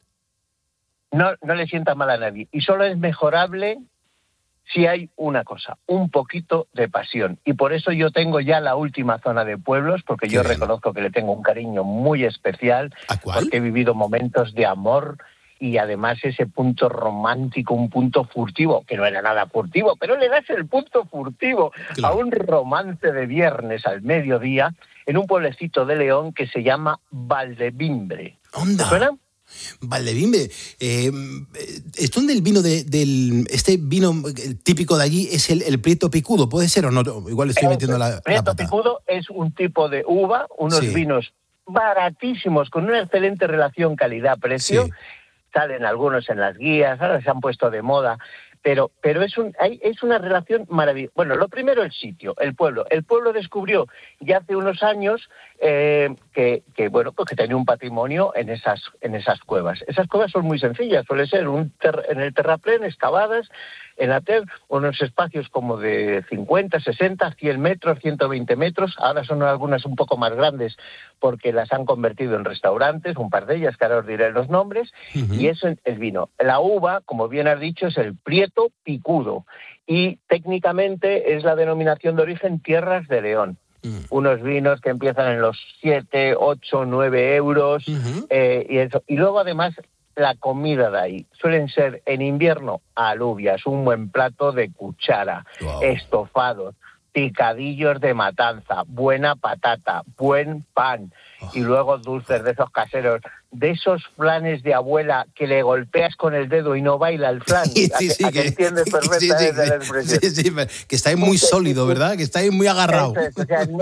No, no le sienta mal a nadie y solo es mejorable si hay una cosa, un poquito de pasión. Y por eso yo tengo ya la última zona de pueblos, porque Qué yo bien. reconozco que le tengo un cariño muy especial. ¿A cuál? Porque he vivido momentos de amor y además ese punto romántico, un punto furtivo, que no era nada furtivo, pero le das el punto furtivo claro. a un romance de viernes al mediodía en un pueblecito de León que se llama Valdevimbre. ¿Onda? ¿Te suena? Valdevimbre, eh, es donde el vino de, del este vino típico de allí es el, el Prieto Picudo, ¿puede ser o no? Igual estoy metiendo la, la Prieto pata. Picudo es un tipo de uva, unos sí. vinos baratísimos con una excelente relación calidad-precio. Sí. Salen algunos en las guías, ahora se han puesto de moda. Pero, pero es, un, hay, es una relación maravillosa. Bueno, lo primero el sitio, el pueblo. El pueblo descubrió ya hace unos años eh, que, que, bueno, pues que tenía un patrimonio en esas, en esas cuevas. Esas cuevas son muy sencillas, suele ser un ter, en el terraplén, excavadas, en la ter, unos espacios como de cincuenta, sesenta, cien metros, ciento veinte metros. Ahora son algunas un poco más grandes porque las han convertido en restaurantes, un par de ellas, que ahora os diré los nombres, uh-huh. y eso es el vino. La uva, como bien has dicho, es el Prieto Picudo y técnicamente es la denominación de origen Tierras de León. Uh-huh. Unos vinos que empiezan en los siete, ocho, nueve euros uh-huh. eh, y eso. Y luego además la comida de ahí suelen ser en invierno alubias, un buen plato de cuchara, wow. estofados, picadillos de matanza, buena patata, buen pan oh. y luego dulces de esos caseros, de esos flanes de abuela que le golpeas con el dedo y no baila el flan. Sí, sí, sí, a que, que entiendes perfectamente sí, sí, la expresión. Sí, sí, que está ahí muy sólido, ¿verdad? Que está ahí muy agarrado. Eso es, o sea, no,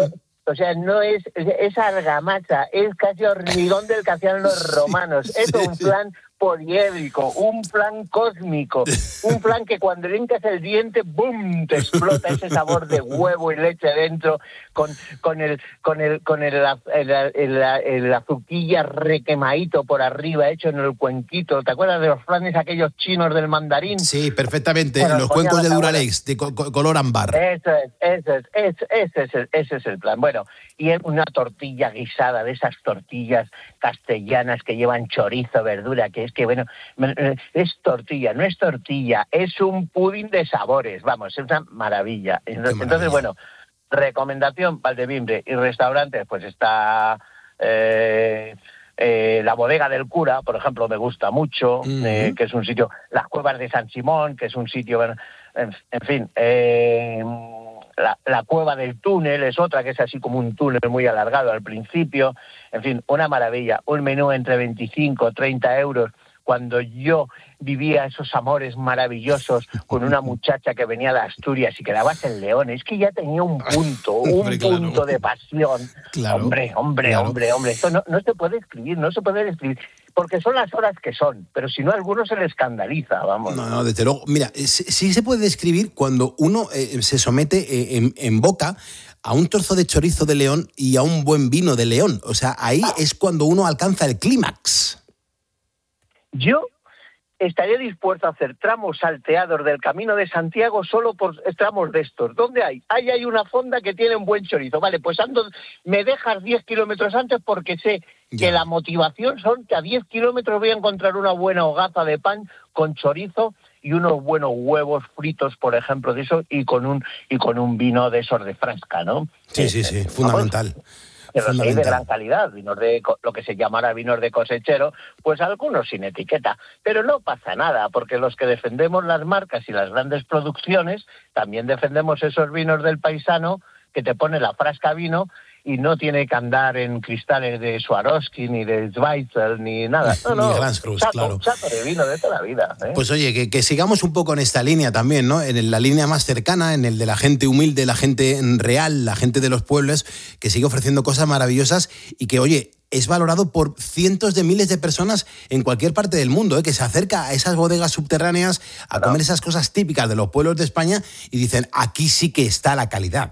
O sea, no es, es argamasa, es casi hormigón del que hacían los romanos. Es Sí, un sí. plan poliédrico, un plan cósmico, un plan que cuando le hincas el diente, ¡bum!, te explota ese sabor de huevo y leche dentro, con, con el con el con el, el, el, el azuquilla requemadito por arriba, hecho en el cuenquito. ¿Te acuerdas de los flanes aquellos chinos del mandarín? Sí, perfectamente. Bueno, Los ponía cuencos de la Duralex, de co- co- color ámbar. Eso es, eso es, ese, ese es el, ese es el plan. Bueno, y es una tortilla guisada, de esas tortillas castellanas que llevan chorizo, verdura, que es que, bueno, es tortilla, no es tortilla, es un pudín de sabores, vamos, es una maravilla. Entonces, maravilla. entonces, bueno, recomendación, Valdemimbre y restaurantes, pues está... Eh, eh, la bodega del cura, por ejemplo, me gusta mucho, uh-huh. eh, que es un sitio, las cuevas de San Simón, que es un sitio, bueno, en, en fin, eh, la, la cueva del túnel es otra, que es así como un túnel muy alargado al principio, en fin, una maravilla, un menú entre veinticinco, treinta euros, cuando yo vivía esos amores maravillosos con una muchacha que venía de Asturias y quedabas en León, es que ya tenía un punto, un Hombre, claro. punto de pasión. Claro, hombre, hombre, claro. hombre, hombre, esto no, no se puede escribir, no se puede escribir, porque son las horas que son, pero si no, a algunos se les escandaliza, vamos. No, no, desde luego. Mira, sí, sí se puede describir cuando uno eh, se somete eh, en, en boca a un trozo de chorizo de León y a un buen vino de León. O sea, ahí es cuando uno alcanza el clímax. Yo estaría dispuesto a hacer tramos salteados del Camino de Santiago solo por tramos de estos. ¿Dónde hay? Ahí hay una fonda que tiene un buen chorizo. Vale, pues ando, me dejas diez kilómetros antes porque sé Ya. que la motivación son que a diez kilómetros voy a encontrar una buena hogaza de pan con chorizo y unos buenos huevos fritos, por ejemplo, de eso, y con un y con un vino de esos de frasca, ¿no? Sí, sí, sí, fundamental. Pero sí, de Fundamental. gran calidad, vinos de co- lo que se llamará vinos de cosechero, pues algunos sin etiqueta. Pero no pasa nada, porque los que defendemos las marcas y las grandes producciones, también defendemos esos vinos del paisano que te pone la frasca vino y no tiene que andar en cristales de Swarovski, ni de Zweifel, ni nada. No, Ni no, Glanzkrug, saco, claro. saco de vino de toda la vida. ¿eh? Pues oye, que, que sigamos un poco en esta línea también, ¿no? En la línea más cercana, en el de la gente humilde, la gente real, la gente de los pueblos, que sigue ofreciendo cosas maravillosas y que, oye, es valorado por cientos de miles de personas en cualquier parte del mundo, ¿eh? Que se acerca a esas bodegas subterráneas a comer esas cosas típicas de los pueblos de España y dicen, aquí sí que está la calidad.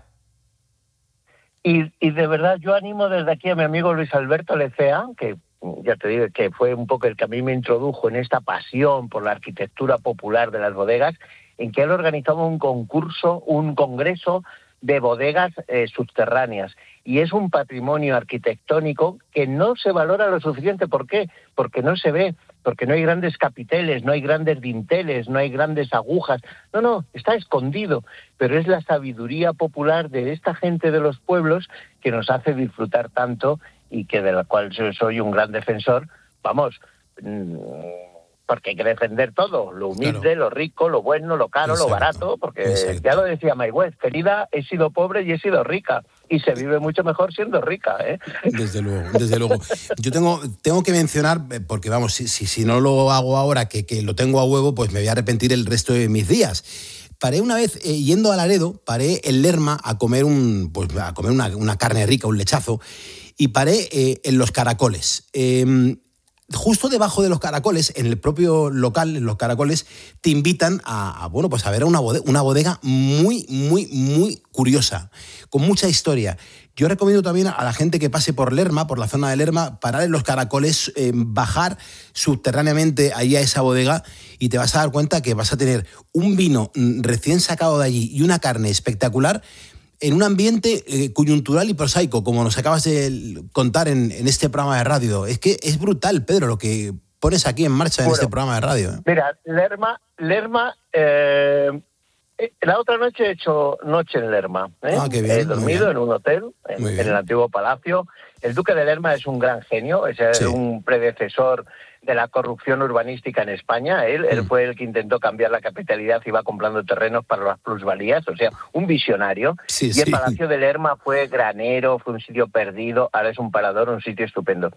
Y, y de verdad yo animo desde aquí a mi amigo Luis Alberto Lecea, que ya te digo que fue un poco el que a mí me introdujo en esta pasión por la arquitectura popular de las bodegas, en que él organizaba un concurso, un congreso de bodegas eh, subterráneas. Y es un patrimonio arquitectónico que no se valora lo suficiente. ¿Por qué? Porque no se ve, porque no hay grandes capiteles, no hay grandes dinteles, no hay grandes agujas. No, no, está escondido. Pero es la sabiduría popular de esta gente de los pueblos que nos hace disfrutar tanto y que de la cual yo soy un gran defensor. Vamos, mmm, porque hay que defender todo, lo humilde, claro, lo rico, lo bueno, lo caro, exacto, lo barato, porque exacto, ya lo decía Mae West, querida, he sido pobre y he sido rica, y se vive mucho mejor siendo rica, ¿eh? Desde luego, desde luego. Yo tengo, tengo que mencionar, porque vamos, si, si, si no lo hago ahora, que, que lo tengo a huevo, pues me voy a arrepentir el resto de mis días. Paré una vez, eh, yendo a Laredo, paré en Lerma a comer, un, pues, a comer una, una carne rica, un lechazo, y paré eh, en Los Caracoles. Eh, Justo debajo de Los Caracoles, en el propio local, en Los Caracoles, te invitan a, a bueno, pues a ver una bodega, una bodega muy, muy, muy curiosa, con mucha historia. Yo recomiendo también a la gente que pase por Lerma, por la zona de Lerma, parar en Los Caracoles, eh, bajar subterráneamente ahí a esa bodega y te vas a dar cuenta que vas a tener un vino recién sacado de allí y una carne espectacular, en un ambiente eh, coyuntural y prosaico, como nos acabas de contar en, en este programa de radio. Es que es brutal, Pedro, lo que pones aquí en marcha en bueno, este programa de radio. ¿eh? Mira, Lerma, Lerma eh, la otra noche he hecho noche en Lerma. ¿eh? Ah, qué bien, he dormido en un hotel, en, en el antiguo palacio. El duque de Lerma es un gran genio, es sí. un predecesor de la corrupción urbanística en España. Él, mm. él fue el que intentó cambiar la capitalidad y iba comprando terrenos para las plusvalías, o sea, un visionario. Sí, y sí. el Palacio de Lerma fue granero, fue un sitio perdido, ahora es un parador, un sitio estupendo.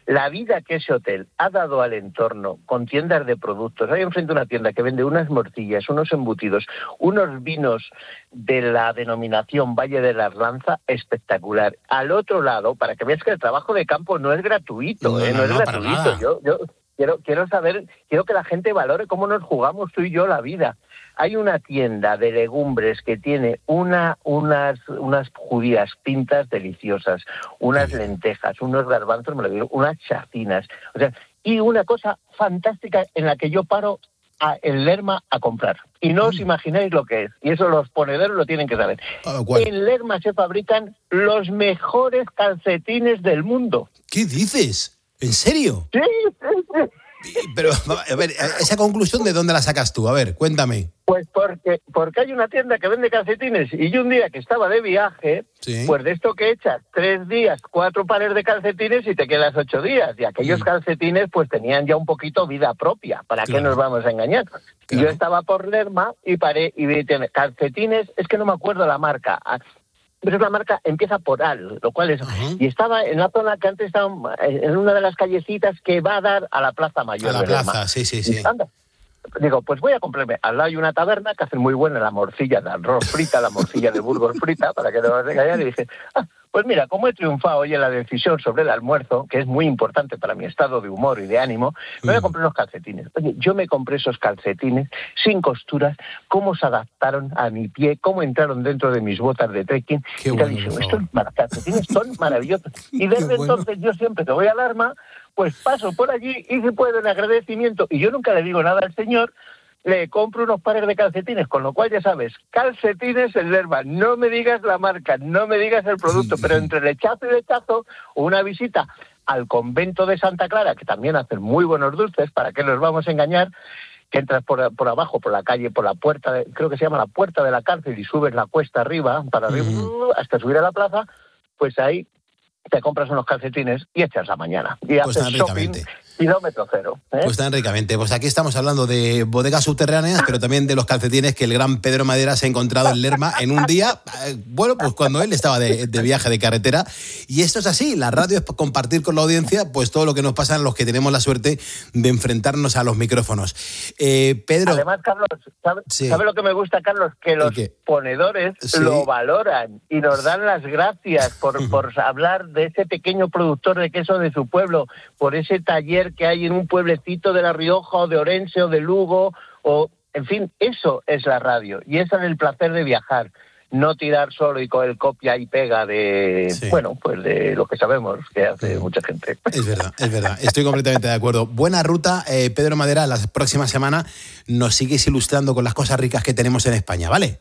la vida que ese hotel ha dado al entorno con tiendas de productos. Hay enfrente una tienda que vende unas morcillas, unos embutidos, unos vinos de la denominación Valle de la Arlanza, espectacular. Al otro lado, para que veas que el trabajo de campo no es gratuito, No, ¿eh? no, no, es no, para gratuito. nada. Yo, yo quiero, quiero saber, quiero que la gente valore cómo nos jugamos tú y yo la vida. Hay una tienda de legumbres que tiene una, unas, unas judías pintas deliciosas, unas lentejas, unos garbanzos, me lo digo, unas chacinas, o sea, y una cosa fantástica en la que yo paro a, en Lerma a comprar. Y no os imagináis lo que es. Y eso los ponederos lo tienen que saber. En Lerma se fabrican los mejores calcetines del mundo. ¿Qué dices? ¿En serio? Sí, sí, sí. Pero, a ver, esa conclusión, ¿de dónde la sacas tú? A ver, cuéntame. Pues porque, porque hay una tienda que vende calcetines y yo un día que estaba de viaje, sí. pues de esto que echas tres días, cuatro pares de calcetines y te quedas ocho días. Y aquellos mm. calcetines pues tenían ya un poquito vida propia. ¿Para claro. qué nos vamos a engañar? Claro. Y yo estaba por Lerma y paré y vi calcetines, es que no me acuerdo la marca. Pero la marca empieza por Al, lo cual es... Uh-huh. Y estaba en la zona que antes estaba en una de las callecitas que va a dar a la Plaza Mayor. A la de plaza, Lerma. sí, sí, sí. Y, anda, digo, pues voy a comprarme. Al lado hay una taberna que hacen muy buena la morcilla de arroz frita, la morcilla de Burgos frita, para que no vas a engañar. Y dije, ah, pues mira, como he triunfado hoy en la decisión sobre el almuerzo, que es muy importante para mi estado de humor y de ánimo, me voy a comprar unos calcetines. Oye, yo me compré esos calcetines sin costuras, cómo se adaptaron a mi pie, cómo entraron dentro de mis botas de trekking. Qué y bueno, dije, estos calcetines son maravillosos. Y desde Qué bueno. entonces yo siempre que voy a Lerma, pues paso por allí y si puedo en agradecimiento, y yo nunca le digo nada al señor, le compro unos pares de calcetines, con lo cual ya sabes, calcetines en Lerma, no me digas la marca, no me digas el producto, pero entre lechazo y lechazo, una visita al convento de Santa Clara, que también hacen muy buenos dulces, ¿para qué nos vamos a engañar? Que entras por, por abajo, por la calle, por la puerta, de, creo que se llama la puerta de la cárcel, y subes la cuesta arriba, para arriba, uh-huh. hasta subir a la plaza, pues ahí te compras unos calcetines y echas la mañana. Y pues haces shopping kilómetro cero. ¿eh? Pues tan ricamente. Pues aquí estamos hablando de bodegas subterráneas, pero también de los calcetines que el gran Pedro Madera se ha encontrado en Lerma en un día, eh, bueno, pues cuando él estaba de, de viaje de carretera. Y esto es así, la radio es compartir con la audiencia pues todo lo que nos pasa a los que tenemos la suerte de enfrentarnos a los micrófonos. Eh, Pedro... Además, Carlos, ¿sabe, sí. ¿sabe lo que me gusta, Carlos? Que los ponedores sí. lo valoran y nos dan las gracias por, por hablar de ese pequeño productor de queso de su pueblo, por ese taller que hay en un pueblecito de La Rioja o de Orense o de Lugo, o en fin, eso es la radio y eso es el placer de viajar, no tirar solo y con el copia y pega de, sí. bueno, pues de lo que sabemos que hace mucha gente. Es verdad, es verdad, estoy completamente de acuerdo. Buena ruta, eh, Pedro Madera, la próxima semana nos sigues ilustrando con las cosas ricas que tenemos en España, ¿vale?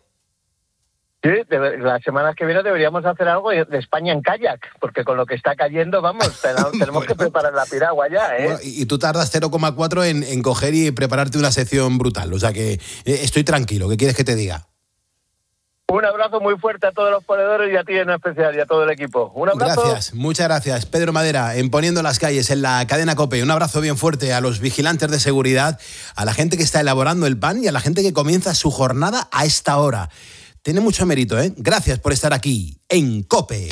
Sí, de, las semanas que vienen deberíamos hacer algo de España en kayak, porque con lo que está cayendo, vamos, tenemos, tenemos bueno. que preparar la piragua ya, ¿eh? Bueno, y, y tú tardas cero coma cuatro en, en coger y prepararte una sección brutal, o sea que eh, estoy tranquilo, ¿qué quieres que te diga? Un abrazo muy fuerte a todos los ponedores y a ti en especial y a todo el equipo. Un abrazo. Gracias, muchas gracias. Pedro Madera, en Poniendo las Calles, en la cadena COPE. Un abrazo bien fuerte a los vigilantes de seguridad, a la gente que está elaborando el pan y a la gente que comienza su jornada a esta hora. Tiene mucho mérito, ¿eh? Gracias por estar aquí, en COPE.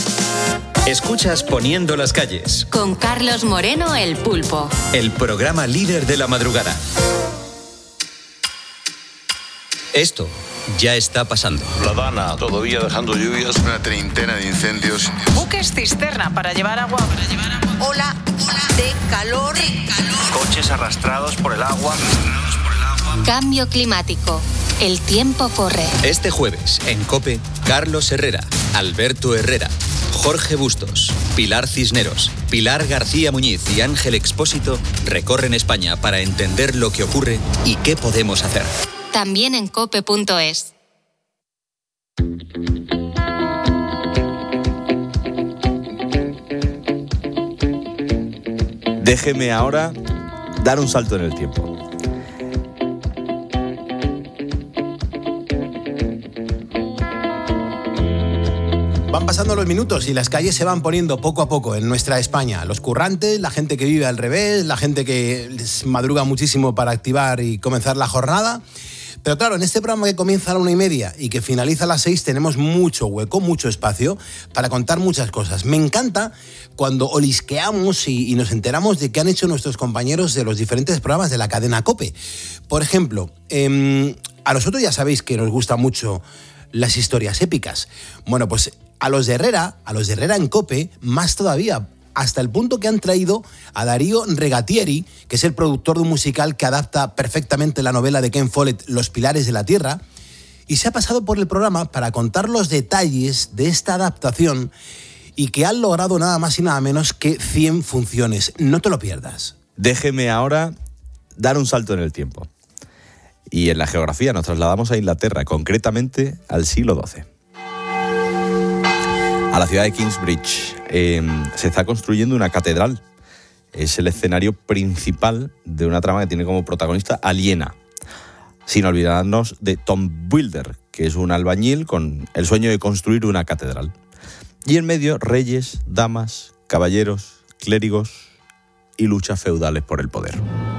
Escuchas Poniendo las Calles. Con Carlos Moreno, el Pulpo. El programa líder de la madrugada. Esto ya está pasando. La Dana todavía dejando lluvias. Una treintena de incendios. Buques cisterna para llevar agua. Para llevar agua. Ola, ola de calor. de calor. Coches arrastrados por el agua. Cambio climático. El tiempo corre. Este jueves, en COPE, Carlos Herrera, Alberto Herrera, Jorge Bustos, Pilar Cisneros, Pilar García Muñiz y Ángel Expósito recorren España para entender lo que ocurre y qué podemos hacer. También en cope punto es. Déjeme ahora dar un salto en el tiempo. Van pasando los minutos y las calles se van poniendo poco a poco en nuestra España. Los currantes, la gente que vive al revés, la gente que madruga muchísimo para activar y comenzar la jornada. Pero claro, en este programa que comienza a la una y media y que finaliza a las seis tenemos mucho hueco, mucho espacio para contar muchas cosas. Me encanta cuando olisqueamos y, y nos enteramos de qué han hecho nuestros compañeros de los diferentes programas de la cadena COPE. Por ejemplo, eh, a nosotros ya sabéis que nos gustan mucho las historias épicas. Bueno, pues a los de Herrera, a los de Herrera en COPE, más todavía, hasta el punto que han traído a Darío Regatieri, que es el productor de un musical que adapta perfectamente la novela de Ken Follett, Los Pilares de la Tierra, y se ha pasado por el programa para contar los detalles de esta adaptación y que han logrado nada más y nada menos que cien funciones. No te lo pierdas. Déjeme ahora dar un salto en el tiempo. Y en la geografía nos trasladamos a Inglaterra, concretamente al siglo doce. A la ciudad de Kingsbridge eh, se está construyendo una catedral. Es el escenario principal de una trama que tiene como protagonista a Liena. Sin olvidarnos de Tom Builder, que es un albañil con el sueño de construir una catedral. Y en medio, reyes, damas, caballeros, clérigos y luchas feudales por el poder.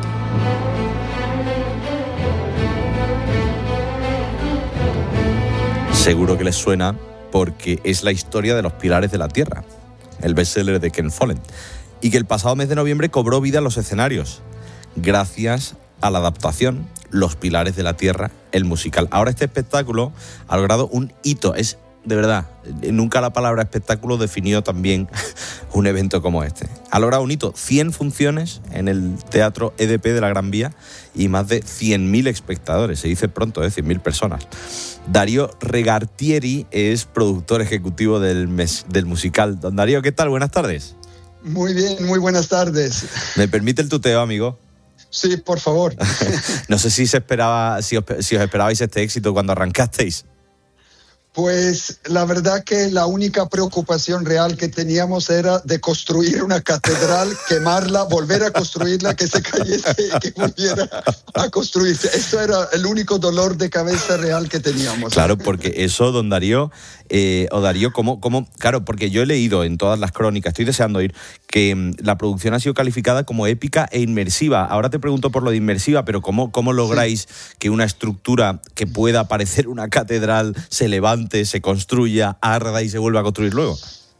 Seguro que les suena porque es la historia de Los Pilares de la Tierra, el bestseller de Ken Follett, y que el pasado mes de noviembre cobró vida en los escenarios, gracias a la adaptación Los Pilares de la Tierra, el musical. Ahora este espectáculo ha logrado un hito, es de verdad, nunca la palabra espectáculo definió tan bien un evento como este. Ha logrado un hito, cien funciones en el Teatro E D P de la Gran Vía y más de cien mil espectadores, se dice pronto, ¿eh? cien mil personas. Darío Regatieri es productor ejecutivo del, mes, del musical. Don Darío, ¿qué tal? Buenas tardes. Muy bien, muy buenas tardes. ¿Me permite el tuteo, amigo? Sí, por favor. No sé si, se esperaba, si, os, si os esperabais este éxito cuando arrancasteis. Pues la verdad que la única preocupación real que teníamos era de construir una catedral, quemarla, volver a construirla, que se cayese y que volviera a construirse. Esto era el único dolor de cabeza real que teníamos. Claro, porque eso, don Darío, eh, o Darío, ¿cómo, cómo? Claro, porque yo he leído en todas las crónicas, estoy deseando ir, que mm, la producción ha sido calificada como épica e inmersiva. Ahora te pregunto por lo de inmersiva, pero ¿cómo, cómo lográis sí. que una estructura que pueda parecer una catedral se levante, se construya, arda y se vuelva a construir luego?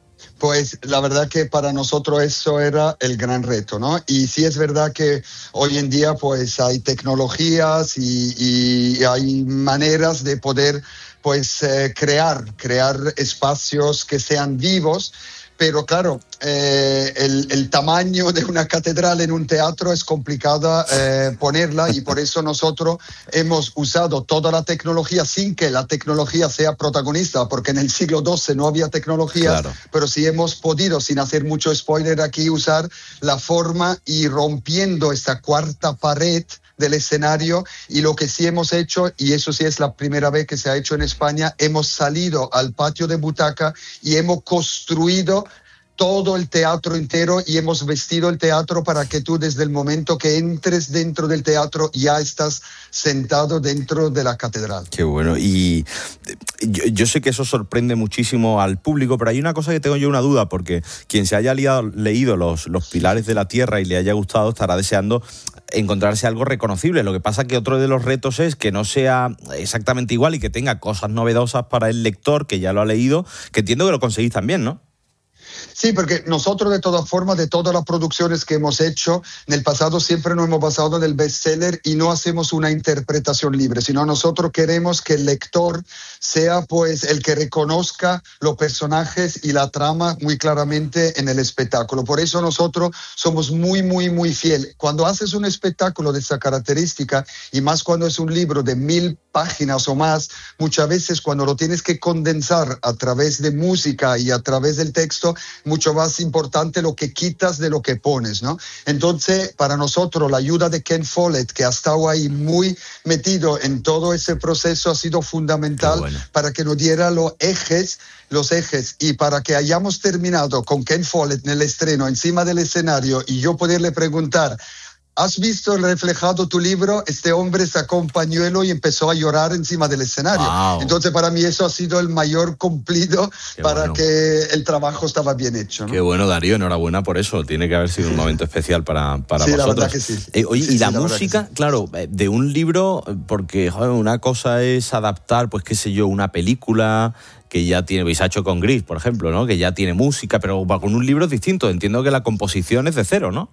Pues la verdad que para nosotros eso era el gran reto, ¿no? Y sí es verdad que hoy en día pues hay tecnologías y, y hay maneras de poder pues eh, crear, crear espacios que sean vivos. Pero claro, eh, el, el tamaño de una catedral en un teatro es complicado eh, ponerla y por eso nosotros hemos usado toda la tecnología sin que la tecnología sea protagonista, porque en el siglo doce no había tecnología, claro. Pero sí hemos podido, sin hacer mucho spoiler aquí, usar la forma y rompiendo esta cuarta pared del escenario, y lo que sí hemos hecho, y eso sí es la primera vez que se ha hecho en España, hemos salido al patio de butaca y hemos construido todo el teatro entero y hemos vestido el teatro para que tú desde el momento que entres dentro del teatro ya estás sentado dentro de la catedral. Qué bueno. Y yo, yo sé que eso sorprende muchísimo al público, pero hay una cosa que tengo yo una duda, porque quien se haya liado, leído los, los Pilares de la Tierra y le haya gustado estará deseando encontrarse algo reconocible. Lo que pasa que otro de los retos es que no sea exactamente igual y que tenga cosas novedosas para el lector que ya lo ha leído, que entiendo que lo conseguís también, ¿no? Sí, porque nosotros de todas formas, de todas las producciones que hemos hecho en el pasado, siempre nos hemos basado en el bestseller y no hacemos una interpretación libre, sino nosotros queremos que el lector sea pues el que reconozca los personajes y la trama muy claramente en el espectáculo. Por eso nosotros somos muy, muy, muy fiel. Cuando haces un espectáculo de esa característica, y más cuando es un libro de mil páginas o más, muchas veces cuando lo tienes que condensar a través de música y a través del texto, mucho más importante lo que quitas de lo que pones, ¿no? Entonces, para nosotros, la ayuda de Ken Follett, que ha estado ahí muy metido en todo ese proceso, ha sido fundamental bueno. para que nos diera los ejes, los ejes, y para que hayamos terminado con Ken Follett en el estreno, encima del escenario, y yo poderle preguntar ¿has visto reflejado tu libro? Este hombre sacó un pañuelo y empezó a llorar encima del escenario. Wow. Entonces, para mí eso ha sido el mayor cumplido Qué para bueno. que el trabajo estaba bien hecho, ¿no? Qué bueno, Darío, enhorabuena por eso. Tiene que haber sido un momento especial para, para Sí, la vosotros. verdad que sí. Eh, oye, Sí, y la sí, la verdad música, claro, de un libro, porque joder, una cosa es adaptar, pues qué sé yo, una película que ya tiene, se ha hecho con Gris, por ejemplo, ¿no? Que ya tiene música, pero con un libro es distinto. Entiendo que la composición es de cero, ¿no?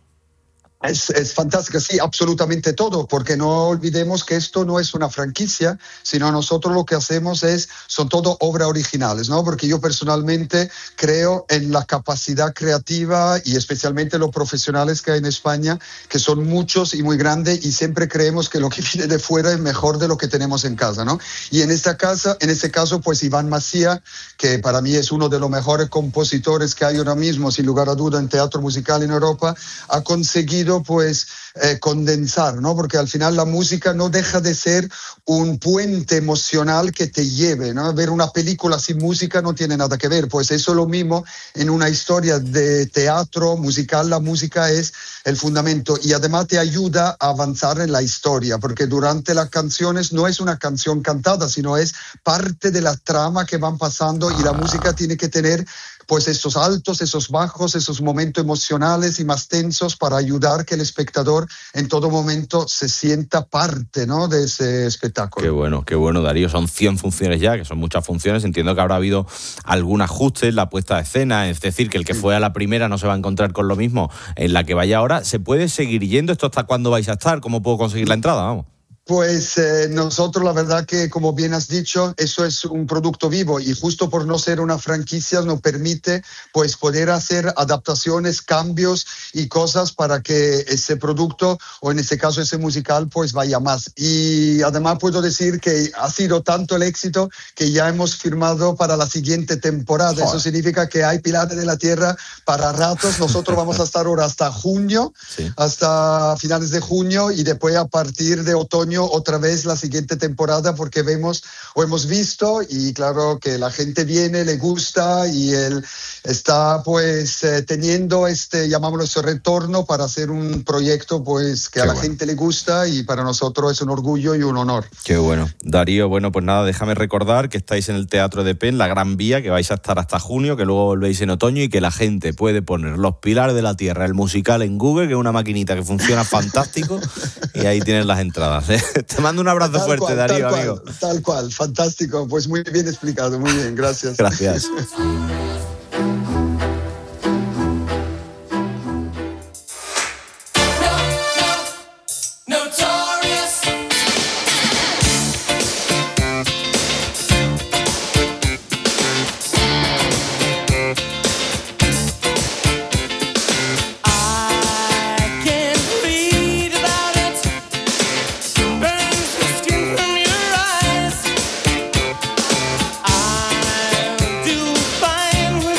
Es, es fantástica, sí, absolutamente todo, porque no olvidemos que esto no es una franquicia, sino nosotros lo que hacemos es, son todo obras originales, ¿no? Porque yo personalmente creo en la capacidad creativa y especialmente los profesionales que hay en España, que son muchos y muy grandes, y siempre creemos que lo que viene de fuera es mejor de lo que tenemos en casa, ¿no? Y en esta casa, en este caso, pues Iván Macía, que para mí es uno de los mejores compositores que hay ahora mismo, sin lugar a duda, en teatro musical en Europa, ha conseguido pues eh, condensar, ¿no? Porque al final la música no deja de ser un puente emocional que te lleve, ¿no? Ver una película sin música no tiene nada que ver, pues eso es lo mismo en una historia de teatro musical, la música es el fundamento y además te ayuda a avanzar en la historia, porque durante las canciones no es una canción cantada, sino es parte de la trama que van pasando y la música tiene que tener pues esos altos, esos bajos, esos momentos emocionales y más tensos para ayudar que el espectador en todo momento se sienta parte, ¿no?, de ese espectáculo. Qué bueno, qué bueno, Darío. Son cien funciones ya, que son muchas funciones. Entiendo que habrá habido algún ajuste en la puesta de escena, es decir, que el que fue a la primera no se va a encontrar con lo mismo en la que vaya ahora. ¿Se puede seguir yendo? ¿Esto hasta cuándo vais a estar? ¿Cómo puedo conseguir la entrada? Vamos. Pues eh, nosotros la verdad que, como bien has dicho, eso es un producto vivo y justo por no ser una franquicia nos permite pues poder hacer adaptaciones, cambios y cosas para que ese producto o en este caso ese musical pues vaya más. Y además puedo decir que ha sido tanto el éxito que ya hemos firmado para la siguiente temporada. Joder. Eso significa que hay Pilares de la Tierra para ratos. Nosotros vamos a estar ahora hasta junio, sí. hasta finales de junio y después a partir de otoño otra vez la siguiente temporada porque vemos o hemos visto y claro que la gente viene, le gusta y él está pues eh, teniendo este, llamámoslo ese retorno para hacer un proyecto pues que Qué a la bueno. gente le gusta y para nosotros es un orgullo y un honor. Qué bueno. Darío, bueno pues nada, déjame recordar que estáis en el Teatro de Pen, La Gran Vía, que vais a estar hasta junio, que luego volvéis en otoño y que la gente puede poner Los Pilares de la Tierra, el musical en Google, que es una maquinita que funciona fantástico y ahí tienes las entradas, ¿eh? Te mando un abrazo tal fuerte, cual, Darío, tal amigo. Cual, tal cual, fantástico. Pues muy bien explicado, muy bien, gracias. Gracias. I do fine.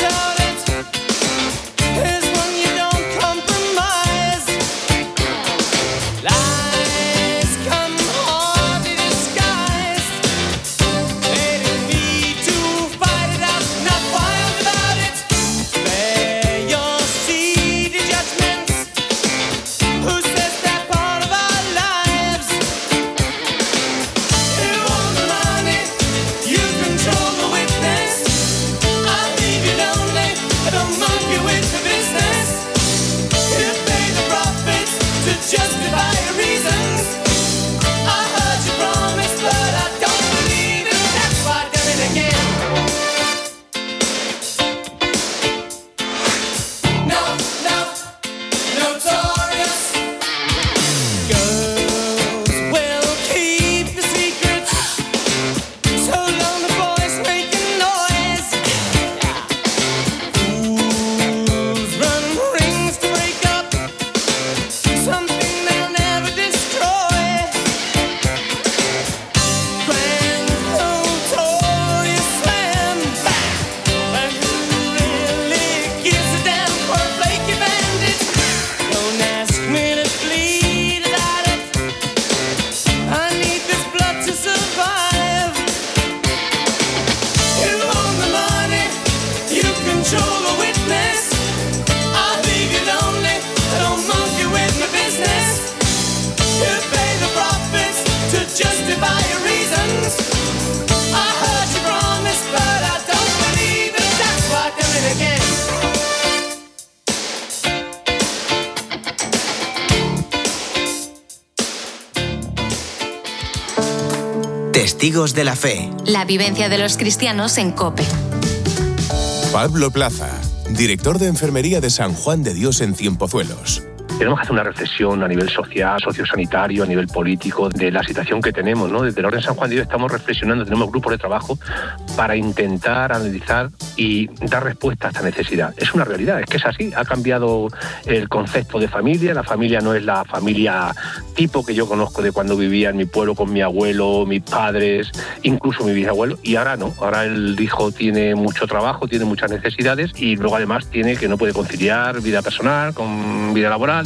Testigos de la Fe. La vivencia de los cristianos en COPE. Pablo Plaza, director de Enfermería de San Juan de Dios en Ciempozuelos. Tenemos que hacer una reflexión a nivel social, sociosanitario, a nivel político, de la situación que tenemos, ¿no? Desde la Orden San Juan de Dios estamos reflexionando, tenemos grupos de trabajo para intentar analizar y dar respuesta a esta necesidad. Es una realidad, es que es así, ha cambiado el concepto de familia, la familia no es la familia tipo que yo conozco de cuando vivía en mi pueblo con mi abuelo, mis padres, incluso mi bisabuelo, y ahora no, ahora el hijo tiene mucho trabajo, tiene muchas necesidades y luego además tiene que no puede conciliar vida personal con vida laboral.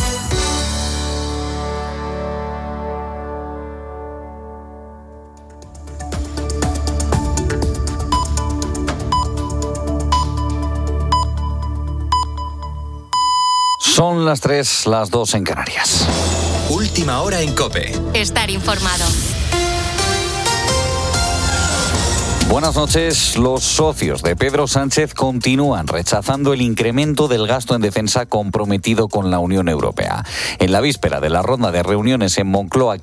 Son las tres, las dos en Canarias. Última hora en COPE. Estar informado. Buenas noches. Los socios de Pedro Sánchez continúan rechazando el incremento del gasto en defensa comprometido con la Unión Europea. En la víspera de la ronda de reuniones en Moncloa